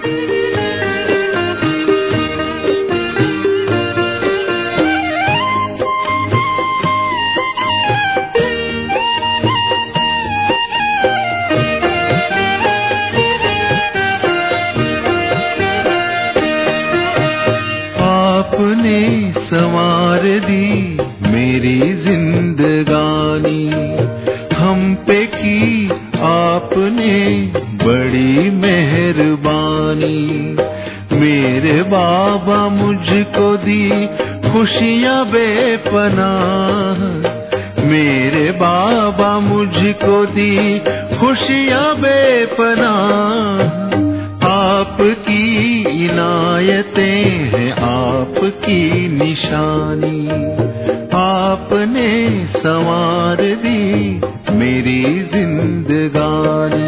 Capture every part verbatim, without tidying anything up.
आपने संवार दी मेरी जिंदगानी, हम पे की आपने बड़ी मेहरबानी। मेरे बाबा मुझको दी खुशियाँ बेपनाह, मेरे बाबा मुझको दी खुशियाँ बेपनाह। आपकी इनायतें हैं आपकी निशानी, आपने संवार दी मेरी जिंदगानी।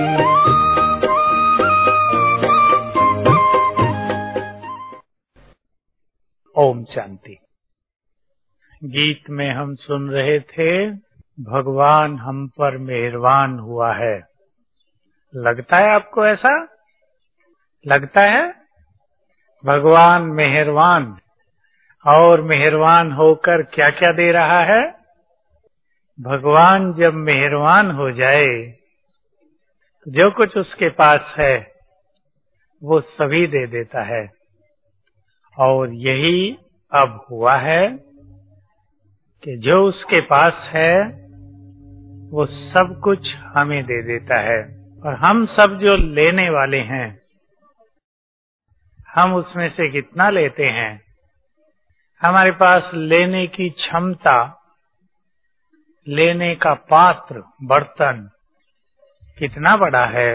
ओम शांति। गीत में हम सुन रहे थे, भगवान हम पर मेहरबान हुआ है। लगता है आपको ऐसा? लगता है भगवान मेहरबान, और मेहरबान होकर क्या क्या दे रहा है? भगवान जब मेहरबान हो जाए तो जो कुछ उसके पास है वो सभी दे देता है। और यही अब हुआ है कि जो उसके पास है वो सब कुछ हमें दे देता है। और हम सब जो लेने वाले हैं, हम उसमें से कितना लेते हैं? हमारे पास लेने की क्षमता, लेने का पात्र, बर्तन कितना बड़ा है,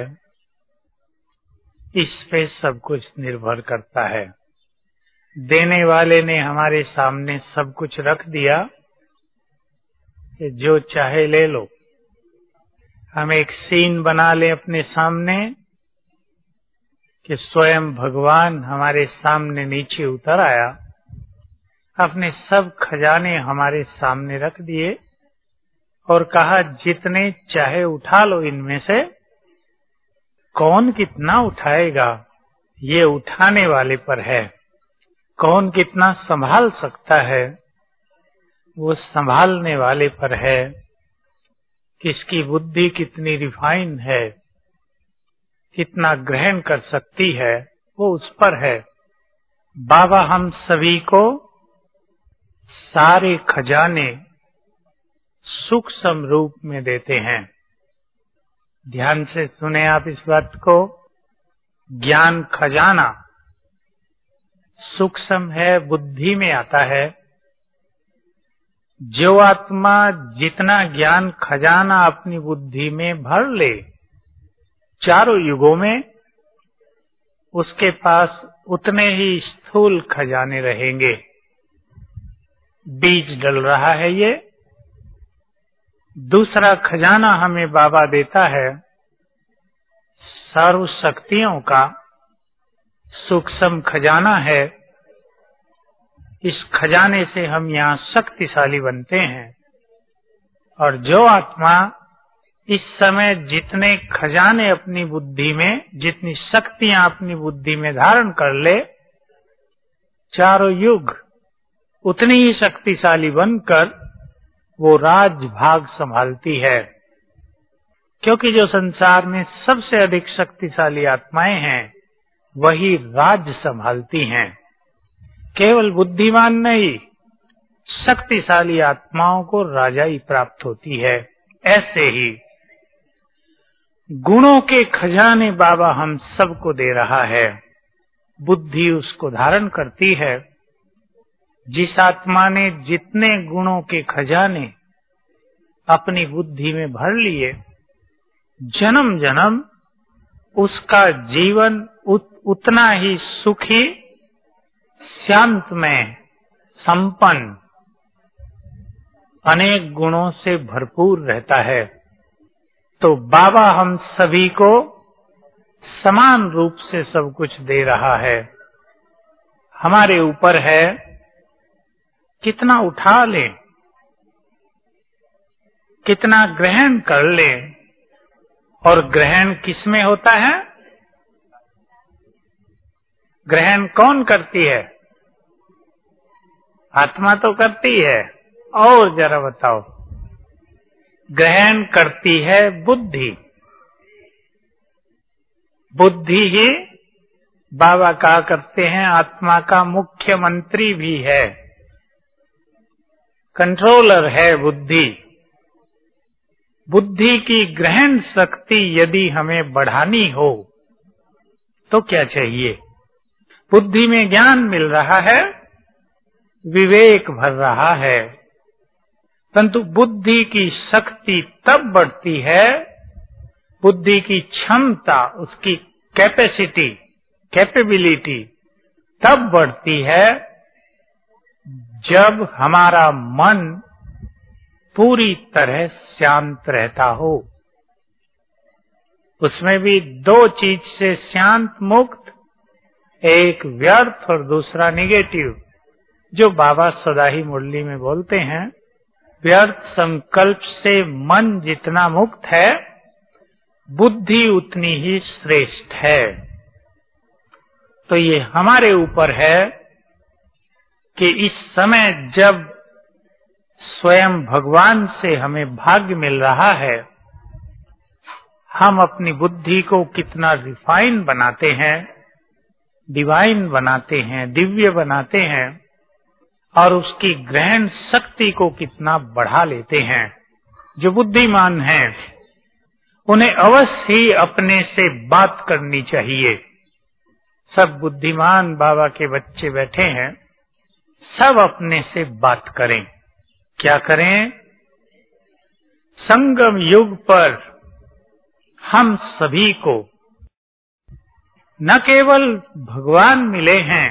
इस पे सब कुछ निर्भर करता है। देने वाले ने हमारे सामने सब कुछ रख दिया कि जो चाहे ले लो। हम एक सीन बना लें अपने सामने कि स्वयं भगवान हमारे सामने नीचे उतर आया, अपने सब खजाने हमारे सामने रख दिए और कहा जितने चाहे उठा लो इनमें से। कौन कितना उठाएगा ये उठाने वाले पर है, कौन कितना संभाल सकता है वो संभालने वाले पर है, किसकी बुद्धि कितनी रिफाइन है, कितना ग्रहण कर सकती है, वो उस पर है। बाबा हम सभी को सारे खजाने सूक्ष्म रूप में देते हैं। ध्यान से सुने आप इस बात को। ज्ञान खजाना सूक्ष्म है, बुद्धि में आता है। जो आत्मा जितना ज्ञान खजाना अपनी बुद्धि में भर ले चारों युगों में, उसके पास उतने ही स्थूल खजाने रहेंगे। बीज डल रहा है ये। दूसरा खजाना हमें बाबा देता है सर्व शक्तियों का, सूक्ष्म खजाना है। इस खजाने से हम यहाँ शक्तिशाली बनते हैं। और जो आत्मा इस समय जितने खजाने अपनी बुद्धि में, जितनी शक्तियां अपनी बुद्धि में धारण कर ले, चारों युग उतनी ही शक्तिशाली बनकर वो राज भाग संभालती है। क्योंकि जो संसार में सबसे अधिक शक्तिशाली आत्माएं हैं वही राज संभालती हैं। केवल बुद्धिमान नहीं, शक्तिशाली आत्माओं को राजाई प्राप्त होती है। ऐसे ही गुणों के खजाने बाबा हम सबको दे रहा है। बुद्धि उसको धारण करती है। जिस आत्मा ने जितने गुणों के खजाने अपनी बुद्धि में भर लिए, जन्म जन्म उसका जीवन उत, उतना ही सुखी, शांतमय, संपन्न, अनेक गुणों से भरपूर रहता है। तो बाबा हम सभी को समान रूप से सब कुछ दे रहा है। हमारे ऊपर है कितना उठा ले, कितना ग्रहण कर ले। और ग्रहण किसमें होता है? ग्रहण कौन करती है? आत्मा तो करती है। और जरा बताओ, ग्रहण करती है बुद्धि। बुद्धि ही बाबा कहा करते हैं आत्मा का मुख्यमंत्री भी है, कंट्रोलर है बुद्धि। बुद्धि की ग्रहण शक्ति यदि हमें बढ़ानी हो तो क्या चाहिए? बुद्धि में ज्ञान मिल रहा है, विवेक भर रहा है, परंतु बुद्धि की शक्ति तब बढ़ती है, बुद्धि की क्षमता, उसकी कैपेसिटी, कैपेबिलिटी तब बढ़ती है जब हमारा मन पूरी तरह शांत रहता हो। उसमें भी दो चीज से शांत मुक्त, एक व्यर्थ और दूसरा निगेटिव, जो बाबा सदा ही मुरली में बोलते हैं। व्यर्थ संकल्प से मन जितना मुक्त है, बुद्धि उतनी ही श्रेष्ठ है। तो ये हमारे ऊपर है कि इस समय जब स्वयं भगवान से हमें भाग्य मिल रहा है, हम अपनी बुद्धि को कितना रिफाइन बनाते हैं, डिवाइन बनाते हैं, दिव्य बनाते हैं, और उसकी ग्रहण शक्ति को कितना बढ़ा लेते हैं। जो बुद्धिमान हैं उन्हें अवश्य ही अपने से बात करनी चाहिए। सब बुद्धिमान बाबा के बच्चे बैठे हैं, सब अपने से बात करें। क्या करें? संगम युग पर हम सभी को न केवल भगवान मिले हैं,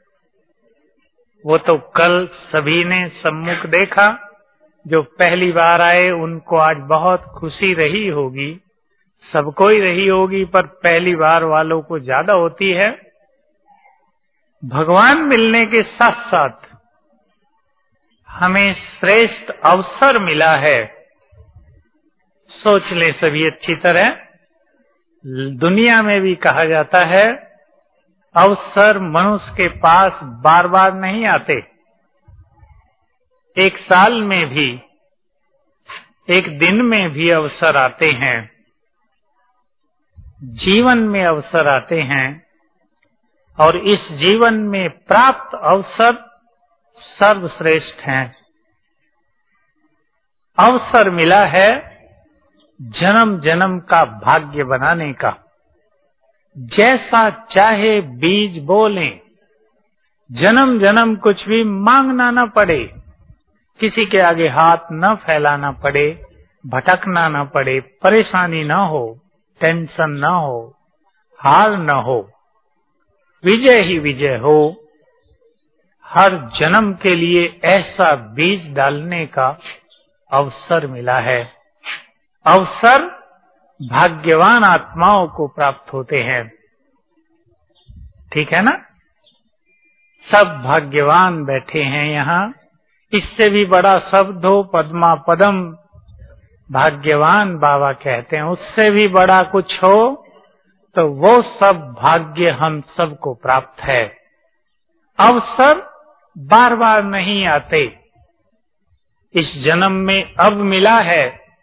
वो तो कल सभी ने सम्मुख देखा। जो पहली बार आए उनको आज बहुत खुशी रही होगी, सबको ही रही होगी, पर पहली बार वालों को ज्यादा होती है। भगवान मिलने के साथ साथ हमें श्रेष्ठ अवसर मिला है। सोच लें सभी अच्छी तरह, दुनिया में भी कहा जाता है अवसर मनुष्य के पास बार बार नहीं आते। एक साल में भी, एक दिन में भी अवसर आते हैं, जीवन में अवसर आते हैं, और इस जीवन में प्राप्त अवसर सर्वश्रेष्ठ हैं। अवसर मिला है जन्म जन्म का भाग्य बनाने का। जैसा चाहे बीज बोलें, जन्म जन्म कुछ भी मांगना न पड़े, किसी के आगे हाथ न फैलाना पड़े, भटकना न पड़े, परेशानी न हो, टेंशन न हो, हार न हो, विजय ही विजय हो। हर जन्म के लिए ऐसा बीज डालने का अवसर मिला है। अवसर भाग्यवान आत्माओं को प्राप्त होते हैं। ठीक है ना? सब भाग्यवान बैठे हैं यहाँ। इससे भी बड़ा शब्द हो पद्मा पदम, भाग्यवान बाबा कहते हैं, उससे भी बड़ा कुछ हो तो वो सब भाग्य हम सबको प्राप्त है। अवसर बार बार नहीं आते। इस जन्म में अब मिला है,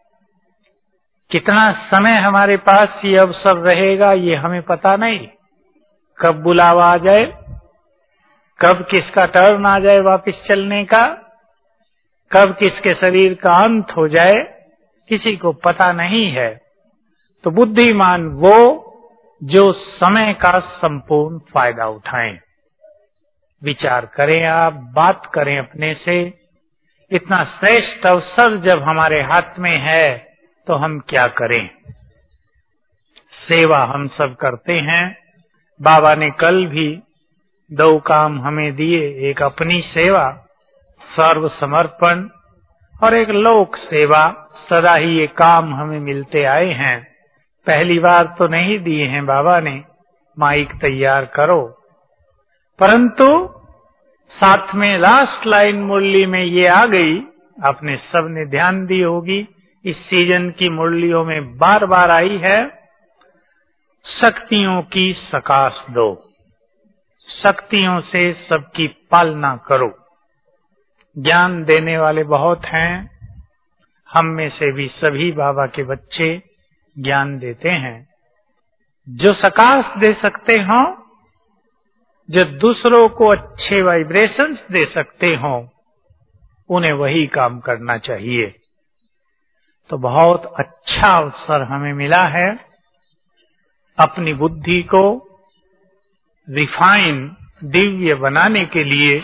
कितना समय हमारे पास ये अवसर रहेगा ये हमें पता नहीं। कब बुलावा आ जाए, कब किसका टर्न आ जाए वापस चलने का, कब किसके शरीर का अंत हो जाए, किसी को पता नहीं है। तो बुद्धिमान वो जो समय का संपूर्ण फायदा उठाएं। विचार करें, आप बात करें अपने से। इतना श्रेष्ठ अवसर जब हमारे हाथ में है तो हम क्या करें? सेवा हम सब करते हैं। बाबा ने कल भी दो काम हमें दिए, एक अपनी सेवा, सर्व समर्पण, और एक लोक सेवा। सदा ही ये काम हमें मिलते आए हैं, पहली बार तो नहीं दिए हैं बाबा ने, माइक तैयार करो। परंतु साथ में लास्ट लाइन मुरली में ये आ गई, आपने सबने ध्यान दी होगी, इस सीजन की मुरलियों में बार बार आई है, शक्तियों की सकाश दो। शक्तियों से सबकी पालना करो। ज्ञान देने वाले बहुत हैं, हम में से भी सभी बाबा के बच्चे ज्ञान देते हैं। जो सकाश दे सकते हो, जो दूसरों को अच्छे वाइब्रेशंस दे सकते हो, उन्हें वही काम करना चाहिए। तो बहुत अच्छा अवसर हमें मिला है अपनी बुद्धि को रिफाइन, दिव्य बनाने के लिए।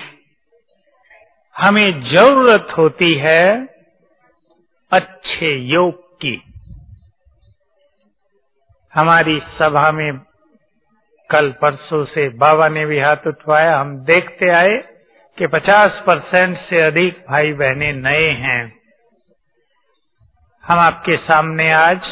हमें जरूरत होती है अच्छे योग की। हमारी सभा में कल परसों से बाबा ने भी हाथ उठवाया, हम देखते आए कि पचास परसेंट से अधिक भाई बहनें नए हैं। हम आपके सामने आज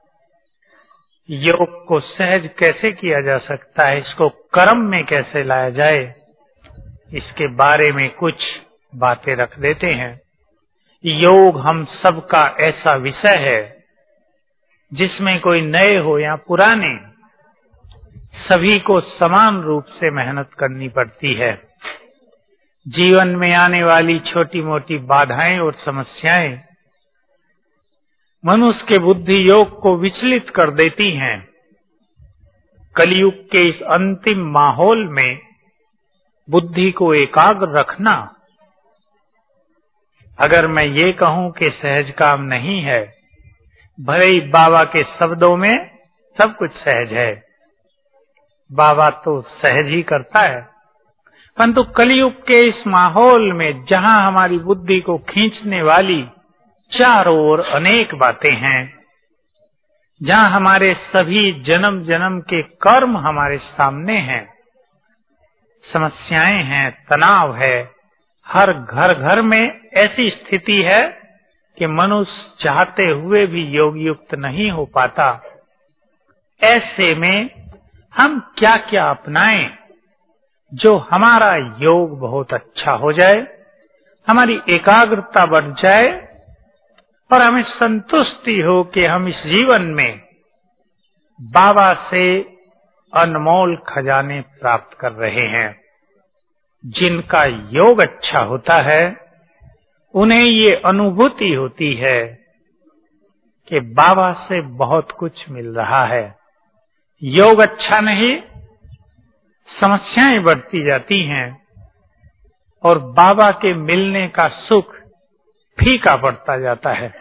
योग को सहज कैसे किया जा सकता है, इसको कर्म में कैसे लाया जाए, इसके बारे में कुछ बातें रख देते हैं। योग हम सबका ऐसा विषय है जिसमें कोई नए हो या पुराने, सभी को समान रूप से मेहनत करनी पड़ती है। जीवन में आने वाली छोटी मोटी बाधाएं और समस्याएं मनुष्य के बुद्धि योग को विचलित कर देती हैं। कलयुग के इस अंतिम माहौल में बुद्धि को एकाग्र रखना, अगर मैं ये कहूं कि सहज काम नहीं है, भले ही बाबा के शब्दों में सब कुछ सहज है, बाबा तो सहज ही करता है, परंतु कलयुग के इस माहौल में जहां हमारी बुद्धि को खींचने वाली चारों ओर अनेक बातें हैं, जहां हमारे सभी जन्म जन्म के कर्म हमारे सामने हैं, समस्याएं हैं, तनाव है, हर घर घर में ऐसी स्थिति है कि मनुष्य चाहते हुए भी योग युक्त नहीं हो पाता। ऐसे में हम क्या क्या अपनाएं जो हमारा योग बहुत अच्छा हो जाए, हमारी एकाग्रता बढ़ जाए और हमें संतुष्टि हो कि हम इस जीवन में बाबा से अनमोल खजाने प्राप्त कर रहे हैं। जिनका योग अच्छा होता है उन्हें ये अनुभूति होती है कि बाबा से बहुत कुछ मिल रहा है। योग अच्छा नहीं, समस्याएं बढ़ती जाती हैं और बाबा के मिलने का सुख फीका पड़ता जाता है।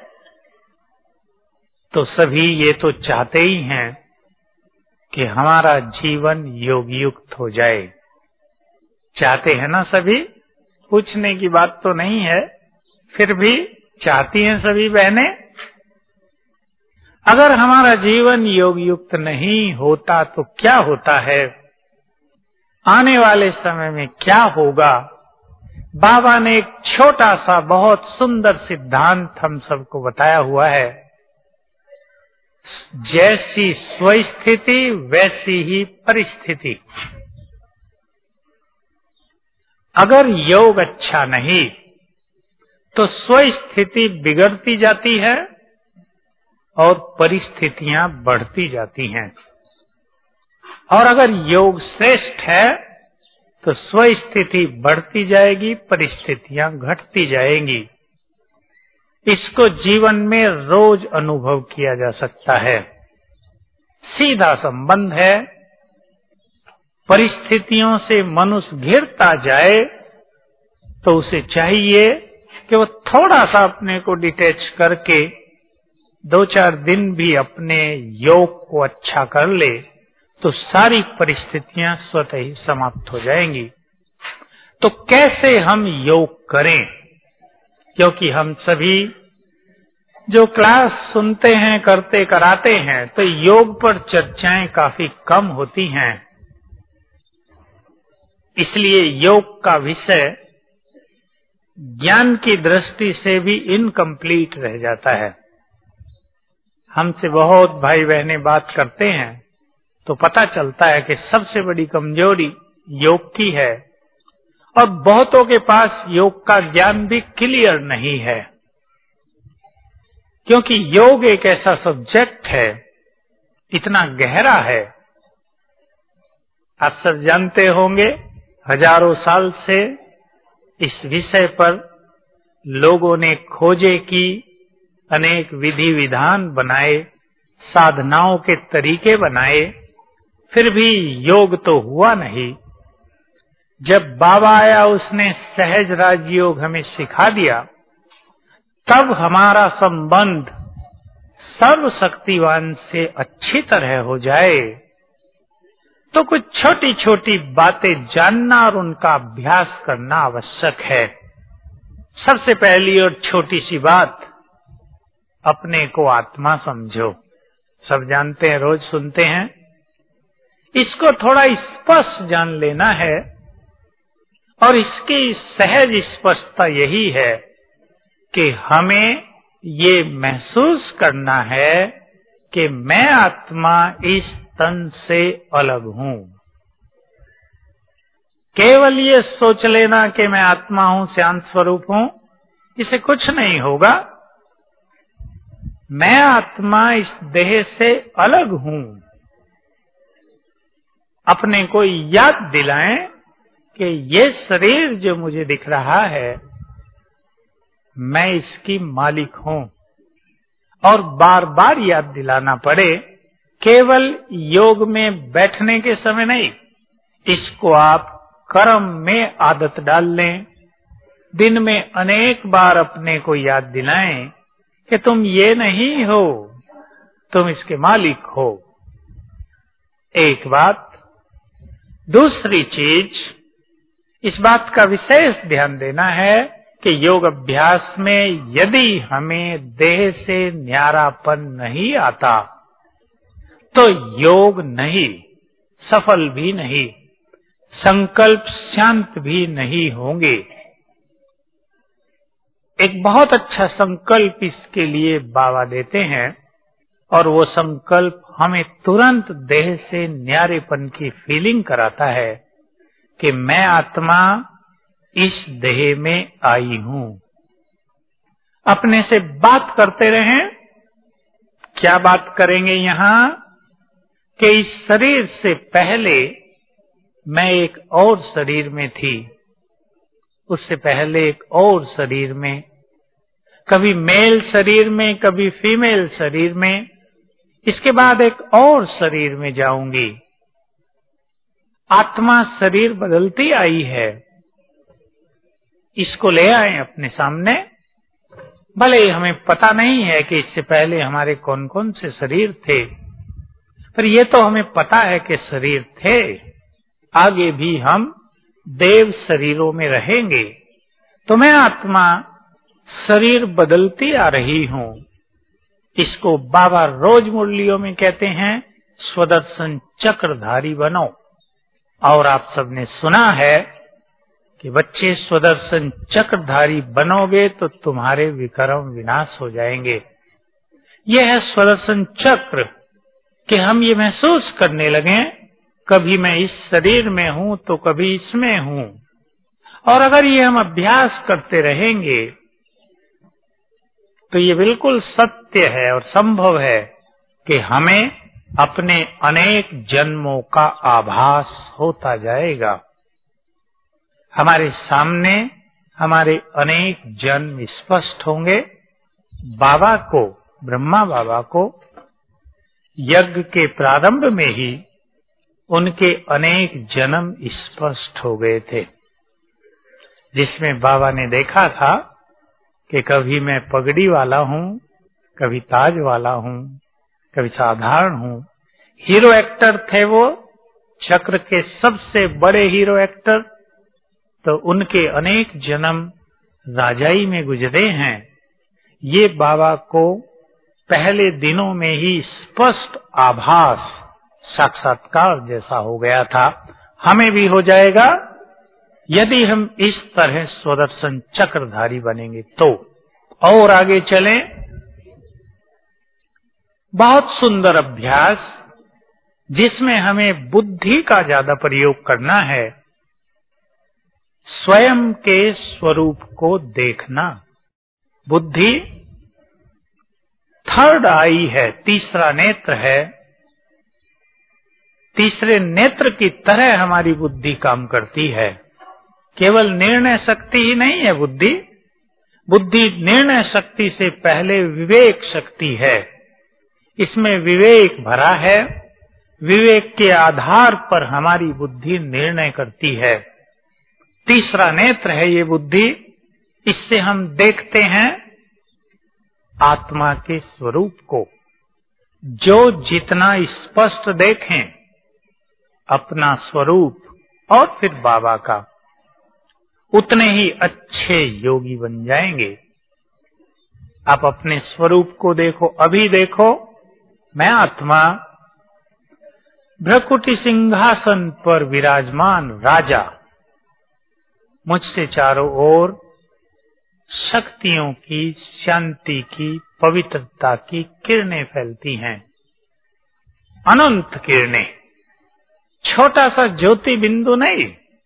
तो सभी ये तो चाहते ही हैं कि हमारा जीवन योग युक्त हो जाए। चाहते हैं ना सभी? पूछने की बात तो नहीं है, फिर भी चाहती हैं सभी बहनें। अगर हमारा जीवन योग युक्त नहीं होता तो क्या होता है, आने वाले समय में क्या होगा, बाबा ने एक छोटा सा बहुत सुंदर सिद्धांत हम सबको बताया हुआ है। जैसी स्वस्थिति वैसी ही परिस्थिति। अगर योग अच्छा नहीं तो स्वस्थिति बिगड़ती जाती है और परिस्थितियां बढ़ती जाती हैं, और अगर योग श्रेष्ठ है तो स्वस्थिति बढ़ती जाएगी, परिस्थितियां घटती जाएंगी। इसको जीवन में रोज अनुभव किया जा सकता है। सीधा संबंध है। परिस्थितियों से मनुष्य घिरता जाए तो उसे चाहिए कि वो थोड़ा सा अपने को डिटैच करके दो चार दिन भी अपने योग को अच्छा कर ले तो सारी परिस्थितियां स्वतः ही समाप्त हो जाएंगी। तो कैसे हम योग करें? क्योंकि हम सभी जो क्लास सुनते हैं, करते कराते हैं, तो योग पर चर्चाएं काफी कम होती हैं। इसलिए योग का विषय ज्ञान की दृष्टि से भी इनकम्प्लीट रह जाता है। हमसे बहुत भाई बहनें बात करते हैं तो पता चलता है कि सबसे बड़ी कमजोरी योग की है, और बहुतों के पास योग का ज्ञान भी क्लियर नहीं है। क्योंकि योग एक ऐसा सब्जेक्ट है, इतना गहरा है, आप सब जानते होंगे, हजारों साल से इस विषय पर लोगों ने खोजे की, अनेक विधि विधान बनाए, साधनाओं के तरीके बनाए, फिर भी योग तो हुआ नहीं। जब बाबा आया, उसने सहज राजयोग हमें सिखा दिया, तब हमारा संबंध सर्वशक्तिवान से अच्छी तरह हो जाए तो कुछ छोटी छोटी बातें जानना और उनका अभ्यास करना आवश्यक है। सबसे पहली और छोटी सी बात, अपने को आत्मा समझो। सब जानते हैं, रोज सुनते हैं, इसको थोड़ा स्पष्ट जान लेना है। और इसकी सहज स्पष्टता यही है कि हमें ये महसूस करना है कि मैं आत्मा इस तन से अलग हूं। केवल ये सोच लेना कि मैं आत्मा हूं, शांत स्वरूप हूं, इसे कुछ नहीं होगा। मैं आत्मा इस देह से अलग हूं। अपने को याद दिलाएं कि ये शरीर जो मुझे दिख रहा है, मैं इसकी मालिक हूं। और बार बार याद दिलाना पड़े, केवल योग में बैठने के समय नहीं, इसको आप कर्म में आदत डाल लें। दिन में अनेक बार अपने को याद दिलाएं कि तुम ये नहीं हो, तुम इसके मालिक हो। एक बात। दूसरी चीज, इस बात का विशेष ध्यान देना है कि योग अभ्यास में यदि हमें देह से न्यारापन नहीं आता तो योग नहीं, सफल भी नहीं, संकल्प शांत भी नहीं होंगे। एक बहुत अच्छा संकल्प इसके लिए बाबा देते हैं, और वो संकल्प हमें तुरंत देह से न्यारेपन की फीलिंग कराता है कि मैं आत्मा इस देह में आई हूं। अपने से बात करते रहें। क्या बात करेंगे यहाँ कि इस शरीर से पहले मैं एक और शरीर में थी, उससे पहले एक और शरीर में, कभी मेल शरीर में, कभी फीमेल शरीर में, इसके बाद एक और शरीर में जाऊंगी। आत्मा शरीर बदलती आई है, इसको ले आए अपने सामने। भले ही हमें पता नहीं है कि इससे पहले हमारे कौन कौन से शरीर थे, पर ये तो हमें पता है कि शरीर थे। आगे भी हम देव शरीरों में रहेंगे। तो मैं आत्मा शरीर बदलती आ रही हूं। इसको बाबा रोज मुरलियों में कहते हैं, स्वदर्शन चक्रधारी बनो। और आप सबने सुना है कि बच्चे स्वदर्शन चक्रधारी बनोगे तो तुम्हारे विक्रम विनाश हो जाएंगे। यह है स्वदर्शन चक्र, कि हम ये महसूस करने लगे, कभी मैं इस शरीर में हूं तो कभी इसमें हूं। और अगर ये हम अभ्यास करते रहेंगे तो ये बिल्कुल सत्य है और संभव है कि हमें अपने अनेक जन्मों का आभास होता जाएगा। हमारे सामने हमारे अनेक जन्म स्पष्ट होंगे। बाबा को, ब्रह्मा बाबा को यज्ञ के प्रारंभ में ही उनके अनेक जन्म स्पष्ट हो गए थे, जिसमें बाबा ने देखा था कि कभी मैं पगड़ी वाला हूं, कभी ताज वाला हूं, कभी साधारण हूं। हीरो एक्टर थे वो, चक्र के सबसे बड़े हीरो एक्टर, तो उनके अनेक जन्म राजाई में गुजरे हैं। ये बाबा को पहले दिनों में ही स्पष्ट आभास, साक्षात्कार जैसा हो गया था। हमें भी हो जाएगा यदि हम इस तरह स्वदर्शन चक्रधारी बनेंगे तो। और आगे चलें। बहुत सुंदर अभ्यास, जिसमें हमें बुद्धि का ज्यादा प्रयोग करना है। स्वयं के स्वरूप को देखना। बुद्धि थर्ड आई है, तीसरा नेत्र है। तीसरे नेत्र की तरह हमारी बुद्धि काम करती है। केवल निर्णय शक्ति ही नहीं है बुद्धि। बुद्धि निर्णय शक्ति से पहले विवेक शक्ति है। इसमें विवेक भरा है। विवेक के आधार पर हमारी बुद्धि निर्णय करती है। तीसरा नेत्र है ये बुद्धि। इससे हम देखते हैं आत्मा के स्वरूप को। जो जितना स्पष्ट देखें अपना स्वरूप और फिर बाबा का, उतने ही अच्छे योगी बन जाएंगे। आप अपने स्वरूप को देखो। अभी देखो, मैं आत्मा भ्रकुटी सिंहासन पर विराजमान राजा, मुझसे चारों ओर शक्तियों की, शांति की, पवित्रता की किरणें फैलती हैं। अनंत किरणें, छोटा सा ज्योति बिंदु नहीं,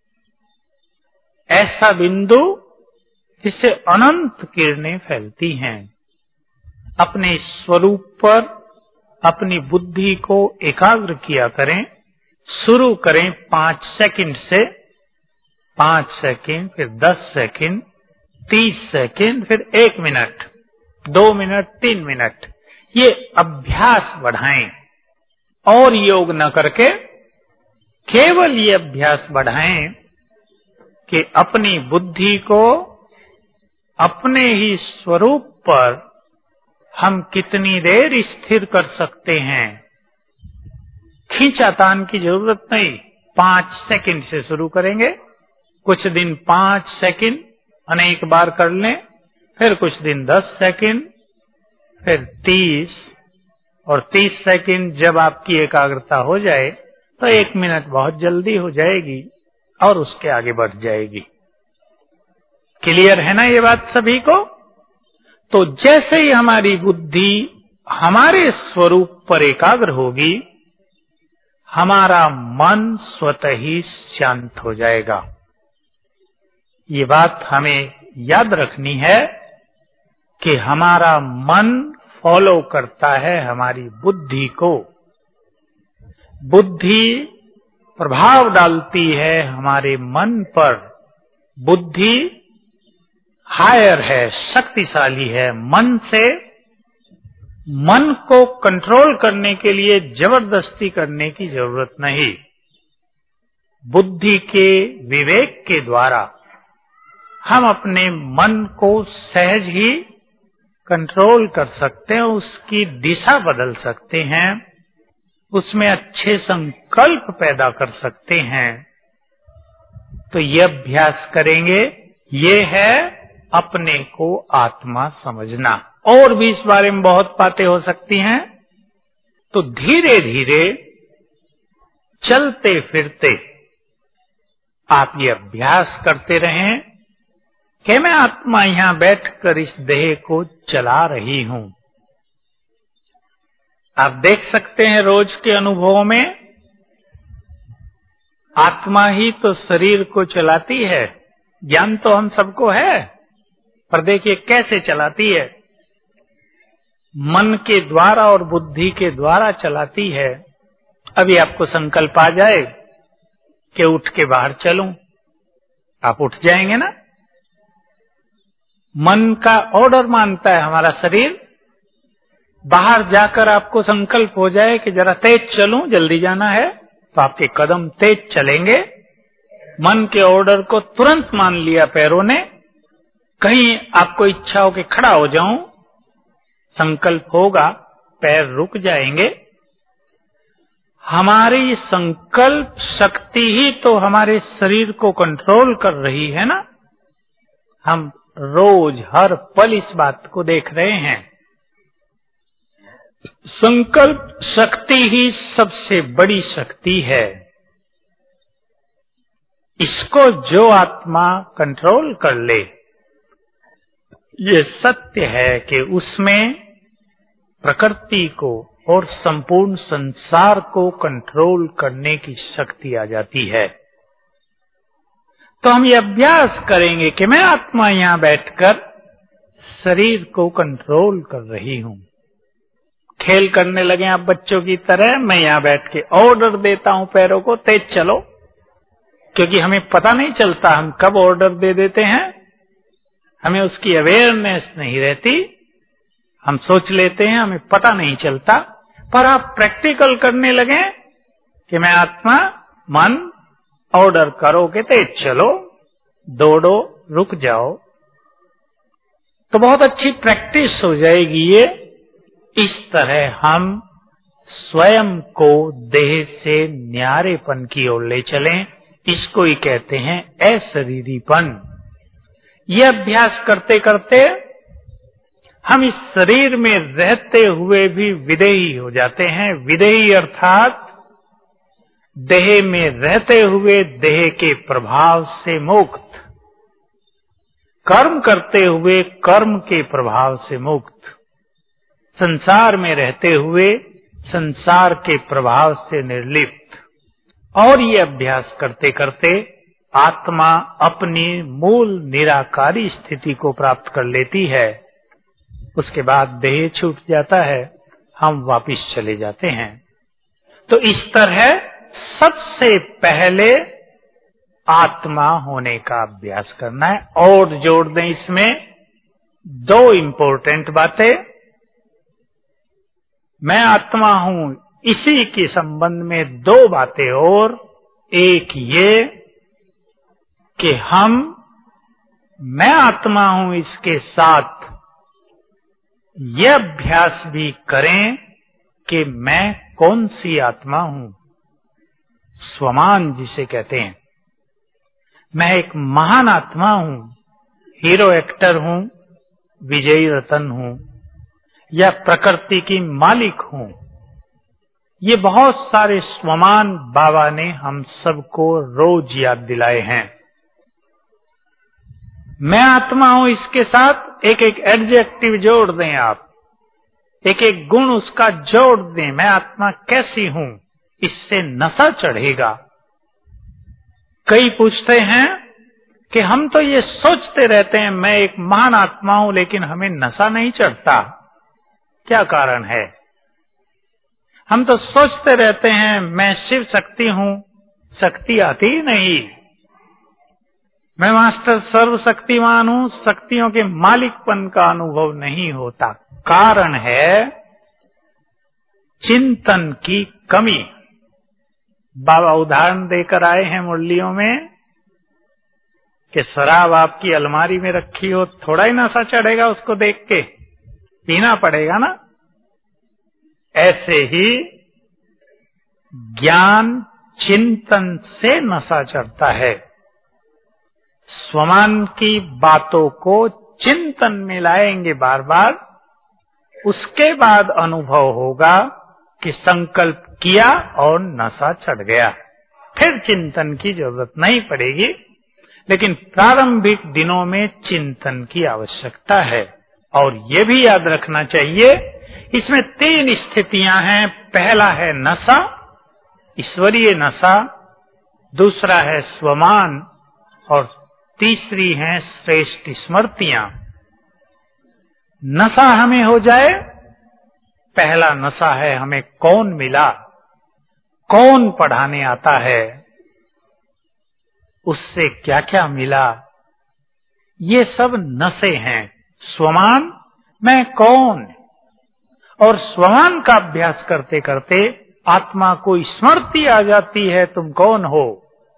ऐसा बिंदु जिससे अनंत किरणें फैलती हैं। अपने स्वरूप पर अपनी बुद्धि को एकाग्र किया करें। शुरू करें पांच सेकंड से, पांच सेकंड, फिर दस सेकंड, तीस सेकंड, फिर एक मिनट, दो मिनट, तीन मिनट। ये अभ्यास बढ़ाएं और योग न करके केवल ये अभ्यास बढ़ाएं कि अपनी बुद्धि को अपने ही स्वरूप पर हम कितनी देर स्थिर कर सकते हैं। खींचातान की जरूरत नहीं। पांच सेकंड से शुरू करेंगे। कुछ दिन पांच सेकंड अनेक बार कर लें, फिर कुछ दिन दस सेकंड, फिर तीस, और तीस सेकंड जब आपकी एकाग्रता हो जाए तो एक मिनट बहुत जल्दी हो जाएगी और उसके आगे बढ़ जाएगी। क्लियर है ना ये बात सभी को? तो जैसे ही हमारी बुद्धि हमारे स्वरूप पर एकाग्र होगी, हमारा मन स्वतः ही शांत हो जाएगा। ये बात हमें याद रखनी है कि हमारा मन फॉलो करता है हमारी बुद्धि को। बुद्धि प्रभाव डालती है हमारे मन पर। बुद्धि हायर है, शक्तिशाली है। मन से मन को कंट्रोल करने के लिए जबरदस्ती करने की जरूरत नहीं। बुद्धि के विवेक के द्वारा हम अपने मन को सहज ही कंट्रोल कर सकते हैं, उसकी दिशा बदल सकते हैं, उसमें अच्छे संकल्प पैदा कर सकते हैं। तो ये अभ्यास करेंगे। ये है अपने को आत्मा समझना। और भी इस बारे में बहुत बातें हो सकती हैं। तो धीरे धीरे चलते फिरते आप ये अभ्यास करते रहें कि मैं आत्मा यहां बैठकर इस देह को चला रही हूं। आप देख सकते हैं रोज के अनुभव में आत्मा ही तो शरीर को चलाती है। ज्ञान तो हम सबको है, पर देखिए कैसे चलाती है। मन के द्वारा और बुद्धि के द्वारा चलाती है। अभी आपको संकल्प आ जाए कि उठ के बाहर चलूं, आप उठ जाएंगे ना। मन का ऑर्डर मानता है हमारा शरीर। बाहर जाकर आपको संकल्प हो जाए कि जरा तेज चलूं, जल्दी जाना है, तो आपके कदम तेज चलेंगे। मन के ऑर्डर को तुरंत मान लिया पैरों ने। कहीं आपको इच्छा हो कि खड़ा हो जाऊं, संकल्प होगा, पैर रुक जाएंगे। हमारी संकल्प शक्ति ही तो हमारे शरीर को कंट्रोल कर रही है ना। हम रोज हर पल इस बात को देख रहे हैं। संकल्प शक्ति ही सबसे बड़ी शक्ति है। इसको जो आत्मा कंट्रोल कर ले, ये सत्य है कि उसमें प्रकृति को और संपूर्ण संसार को कंट्रोल करने की शक्ति आ जाती है। तो हम ये अभ्यास करेंगे कि मैं आत्मा यहां बैठकर शरीर को कंट्रोल कर रही हूं। खेल करने लगे आप बच्चों की तरह, मैं यहाँ बैठ के ऑर्डर देता हूं पैरों को तेज चलो, क्योंकि हमें पता नहीं चलता हम कब ऑर्डर दे देते हैं, हमें उसकी अवेयरनेस नहीं रहती, हम सोच लेते हैं, हमें पता नहीं चलता। पर आप प्रैक्टिकल करने लगे कि मैं आत्मा मन ऑर्डर करो कि तेज चलो, दौड़ो, रुक जाओ, तो बहुत अच्छी प्रैक्टिस हो जाएगी ये। इस तरह हम स्वयं को देह से न्यारेपन की ओर ले चलें, इसको ही कहते हैं अशरीरीपन। ये अभ्यास करते करते हम इस शरीर में रहते हुए भी विदेही हो जाते हैं। विदेही अर्थात देह में रहते हुए देह के प्रभाव से मुक्त, कर्म करते हुए कर्म के प्रभाव से मुक्त, संसार में रहते हुए संसार के प्रभाव से निर्लिप्त। और ये अभ्यास करते करते आत्मा अपनी मूल निराकारी स्थिति को प्राप्त कर लेती है। उसके बाद देह छूट जाता है, हम वापिस चले जाते हैं। तो इस तरह सबसे पहले आत्मा होने का अभ्यास करना है। और जोड़ दें इसमें दो इंपॉर्टेंट बातें। मैं आत्मा हूं, इसी के संबंध में दो बातें और। एक ये कि हम मैं आत्मा हूं इसके साथ यह अभ्यास भी करें कि मैं कौन सी आत्मा हूं, स्वमान जिसे कहते हैं। मैं एक महान आत्मा हूं, हीरो एक्टर हूं, विजयी रतन हूं, या प्रकृति की मालिक हूं। ये बहुत सारे स्वमान बाबा ने हम सबको रोज याद दिलाए हैं। मैं आत्मा हूं इसके साथ एक एक एडजेक्टिव जोड़ दें आप, एक एक गुण उसका जोड़ दें। मैं आत्मा कैसी हूं, इससे नशा चढ़ेगा। कई पूछते हैं कि हम तो ये सोचते रहते हैं मैं एक महान आत्मा हूं, लेकिन हमें नशा नहीं चढ़ता, क्या कारण है? हम तो सोचते रहते हैं मैं शिव शक्ति हूं, शक्ति आती ही नहीं। मैं मास्टर सर्वशक्तिमान हूं, शक्तियों के मालिकपन का अनुभव नहीं होता। कारण है चिंतन की कमी। बाबा उदाहरण देकर आए हैं मुरलियों में कि शराब आपकी अलमारी में रखी हो, थोड़ा ही नशा चढ़ेगा उसको देख के, पीना पड़ेगा ना। ऐसे ही ज्ञान चिंतन से नशा चढ़ता है। स्वमान की बातों को चिंतन में लाएंगे बार बार, उसके बाद अनुभव होगा कि संकल्प किया और नशा चढ़ गया, फिर चिंतन की जरूरत नहीं पड़ेगी। लेकिन प्रारंभिक दिनों में चिंतन की आवश्यकता है। और ये भी याद रखना चाहिए, इसमें तीन स्थितियां हैं। पहला है नशा, ईश्वरीय नशा, दूसरा है स्वमान, और तीसरी है श्रेष्ठ स्मृतियां। नशा हमें हो जाए, पहला नशा है हमें कौन मिला, कौन पढ़ाने आता है, उससे क्या क्या मिला, ये सब नशे हैं। स्वमान मैं कौन, और स्वमान का अभ्यास करते करते आत्मा को स्मृति आ जाती है तुम कौन हो,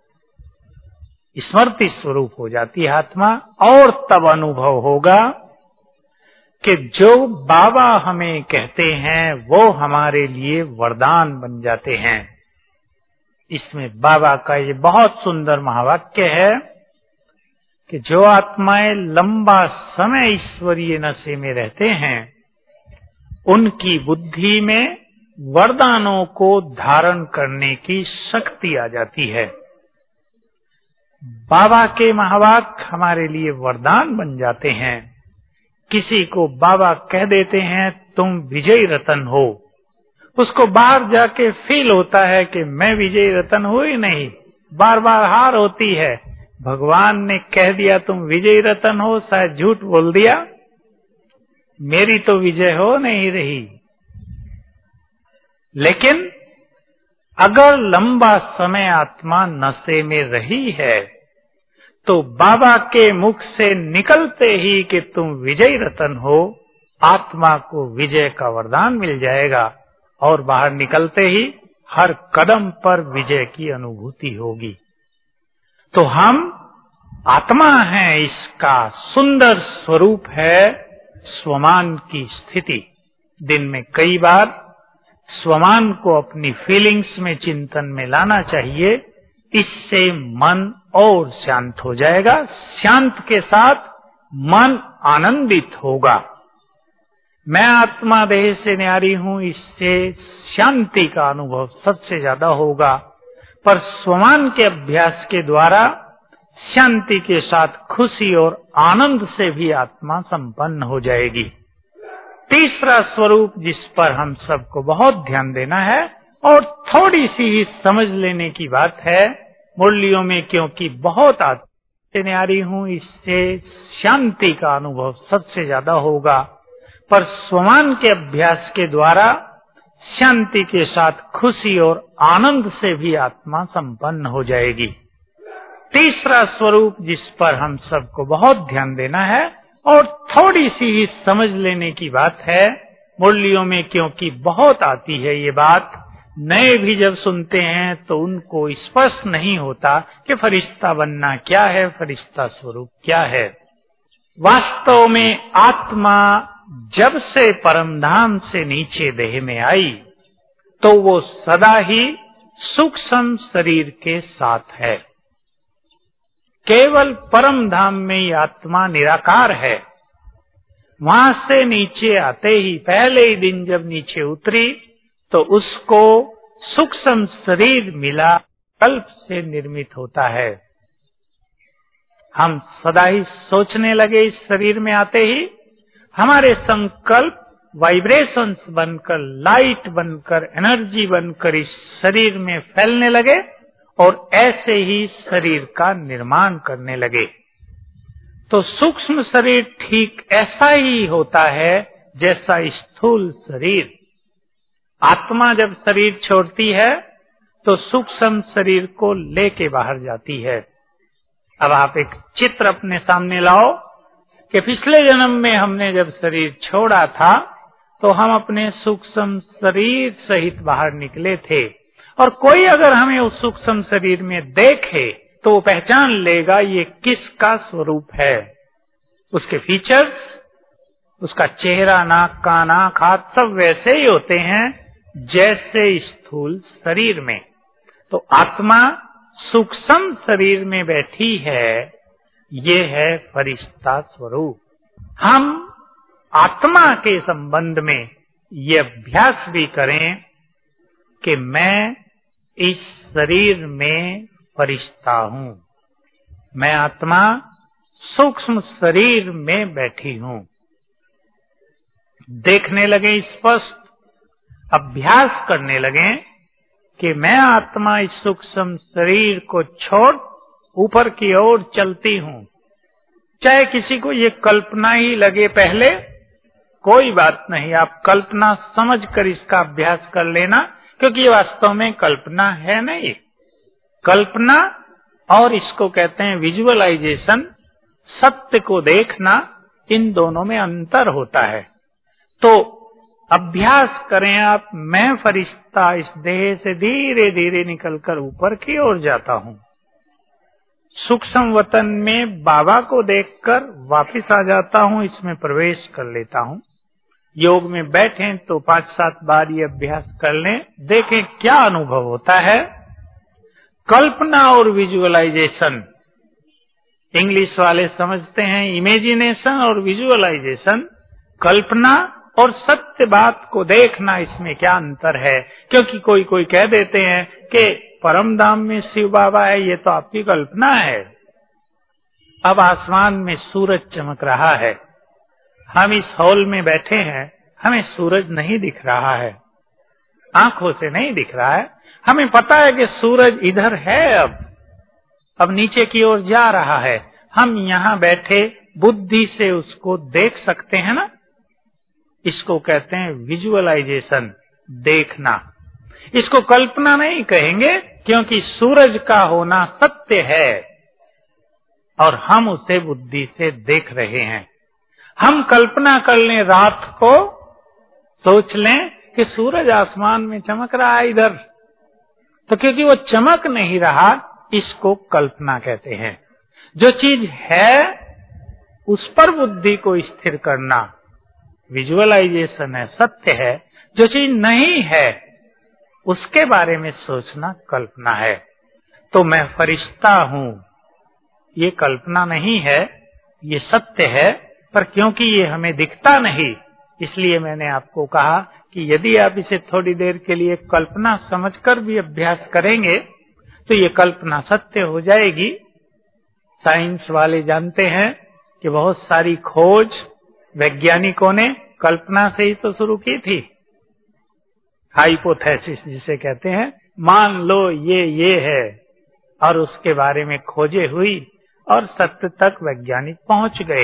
स्मृति स्वरूप हो जाती है आत्मा। और तब अनुभव होगा कि जो बाबा हमें कहते हैं वो हमारे लिए वरदान बन जाते हैं। इसमें बाबा का ये बहुत सुंदर महावाक्य है कि जो आत्माएं लंबा समय ईश्वरीय नशे में रहते हैं, उनकी बुद्धि में वरदानों को धारण करने की शक्ति आ जाती है। बाबा के महावाक्य हमारे लिए वरदान बन जाते हैं। किसी को बाबा कह देते हैं तुम विजयी रतन हो, उसको बाहर जाके फील होता है कि मैं विजयी रतन हूं ही नहीं, बार बार हार होती है। भगवान ने कह दिया तुम विजयी रतन हो, शायद झूठ बोल दिया, मेरी तो विजय हो नहीं रही। लेकिन अगर लंबा समय आत्मा नशे में रही है तो बाबा के मुख से निकलते ही कि तुम विजय रतन हो, आत्मा को विजय का वरदान मिल जाएगा और बाहर निकलते ही हर कदम पर विजय की अनुभूति होगी। तो हम आत्मा हैं, इसका सुंदर स्वरूप है स्वमान की स्थिति। दिन में कई बार स्वमान को अपनी फीलिंग्स में, चिंतन में लाना चाहिए। इससे मन और शांत हो जाएगा। शांत के साथ मन आनंदित होगा। मैं आत्मा देह से न्यारी हूं, इससे शांति का अनुभव सबसे ज्यादा होगा। पर स्वमान के अभ्यास के द्वारा शांति के साथ खुशी और आनंद से भी आत्मा संपन्न हो जाएगी। तीसरा स्वरूप जिस पर हम सबको बहुत ध्यान देना है और थोड़ी सी ही समझ लेने की बात है मुरलियों में, क्योंकि बहुत आत्मा न्यारी हूं, इससे शांति का अनुभव सबसे ज्यादा होगा। पर स्वमान के अभ्यास के द्वारा शांति के साथ खुशी और आनंद से भी आत्मा संपन्न हो जाएगी। तीसरा स्वरूप जिस पर हम सबको बहुत ध्यान देना है और थोड़ी सी ही समझ लेने की बात है मुरलियों में, क्योंकि बहुत आती है ये बात। नए भी जब सुनते हैं तो उनको स्पष्ट नहीं होता कि फरिश्ता बनना क्या है, फरिश्ता स्वरूप क्या है। वास्तव में आत्मा जब से परमधाम से नीचे देह में आई तो वो सदा ही सूक्ष्म शरीर के साथ है। केवल परम धाम में ही आत्मा निराकार है। वहां से नीचे आते ही पहले ही दिन जब नीचे उतरी तो उसको सूक्ष्म शरीर मिला, कल्प से निर्मित होता है। हम सदा ही सोचने लगे इस शरीर में आते ही हमारे संकल्प वाइब्रेशंस बनकर, लाइट बनकर, एनर्जी बनकर इस शरीर में फैलने लगे और ऐसे ही शरीर का निर्माण करने लगे। तो सूक्ष्म शरीर ठीक ऐसा ही होता है जैसा स्थूल शरीर। आत्मा जब शरीर छोड़ती है तो सूक्ष्म शरीर को लेके बाहर जाती है। अब आप एक चित्र अपने सामने लाओ कि पिछले जन्म में हमने जब शरीर छोड़ा था तो हम अपने सूक्ष्म शरीर सहित बाहर निकले थे, और कोई अगर हमें उस सूक्ष्म शरीर में देखे तो वो पहचान लेगा ये किसका स्वरूप है। उसके फीचर्स, उसका चेहरा, नाक, कान, आँख, हाथ सब वैसे ही होते हैं जैसे स्थूल शरीर में। तो आत्मा सूक्ष्म शरीर में बैठी है, ये है फरिश्ता स्वरूप। हम आत्मा के संबंध में ये अभ्यास भी करें कि मैं इस शरीर में फरिश्ता हूँ, मैं आत्मा सूक्ष्म शरीर में बैठी हूँ। देखने लगे, स्पष्ट अभ्यास करने लगे कि मैं आत्मा इस सूक्ष्म शरीर को छोड़ ऊपर की ओर चलती हूँ। चाहे किसी को ये कल्पना ही लगे पहले, कोई बात नहीं, आप कल्पना समझकर इसका अभ्यास कर लेना, क्योंकि ये वास्तव में कल्पना है नहीं। कल्पना और इसको कहते हैं विजुअलाइजेशन, सत्य को देखना, इन दोनों में अंतर होता है। तो अभ्यास करें आप, मैं फरिश्ता इस देह से धीरे धीरे निकलकर ऊपर की ओर जाता हूँ। सूक्ष्म वतन में बाबा को देखकर वापस आ जाता हूँ, इसमें प्रवेश कर लेता हूँ। योग में बैठें तो पांच सात बार ये अभ्यास कर लें, देखें क्या अनुभव होता है। कल्पना और विजुअलाइजेशन, इंग्लिश वाले समझते हैं इमेजिनेशन और विजुअलाइजेशन। कल्पना और सत्य बात को देखना, इसमें क्या अंतर है। क्योंकि कोई कोई कह देते हैं कि परम धाम में शिव बाबा है, ये तो आपकी कल्पना है। अब आसमान में सूरज चमक रहा है, हम इस हॉल में बैठे हैं, हमें सूरज नहीं दिख रहा है, आंखों से नहीं दिख रहा है। हमें पता है कि सूरज इधर है, अब अब नीचे की ओर जा रहा है। हम यहाँ बैठे बुद्धि से उसको देख सकते हैं ना, इसको कहते हैं विजुअलाइजेशन, देखना। इसको कल्पना नहीं कहेंगे, क्योंकि सूरज का होना सत्य है और हम उसे बुद्धि से देख रहे हैं। हम कल्पना कर लें, रात को सोच लें कि सूरज आसमान में चमक रहा है इधर, तो क्योंकि वो चमक नहीं रहा, इसको कल्पना कहते हैं। जो चीज है उस पर बुद्धि को स्थिर करना विजुअलाइजेशन है, सत्य है। जो चीज नहीं है उसके बारे में सोचना कल्पना है। तो मैं फरिश्ता हूं, ये कल्पना नहीं है, ये सत्य है। पर क्योंकि ये हमें दिखता नहीं, इसलिए मैंने आपको कहा कि यदि आप इसे थोड़ी देर के लिए कल्पना समझकर भी अभ्यास करेंगे तो ये कल्पना सत्य हो जाएगी। साइंस वाले जानते हैं कि बहुत सारी खोज वैज्ञानिकों ने कल्पना से ही तो शुरू की थी। हाइपोथेसिस जिसे कहते हैं, मान लो ये ये है, और उसके बारे में खोजें हुई और सत्य तक वैज्ञानिक पहुंच गए।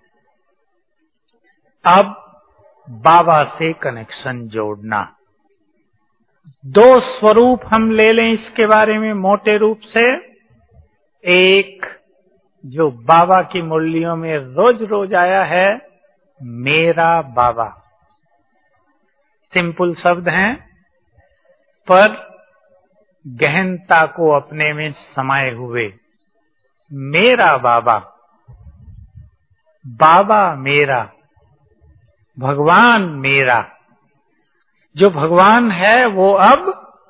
अब बाबा से कनेक्शन जोड़ना, दो स्वरूप हम ले लें इसके बारे में मोटे रूप से। एक जो बाबा की मुरलियों में रोज रोज आया है, मेरा बाबा। सिंपल शब्द हैं पर गहनता को अपने में समाये हुए। मेरा बाबा, बाबा मेरा, भगवान मेरा। जो भगवान है वो अब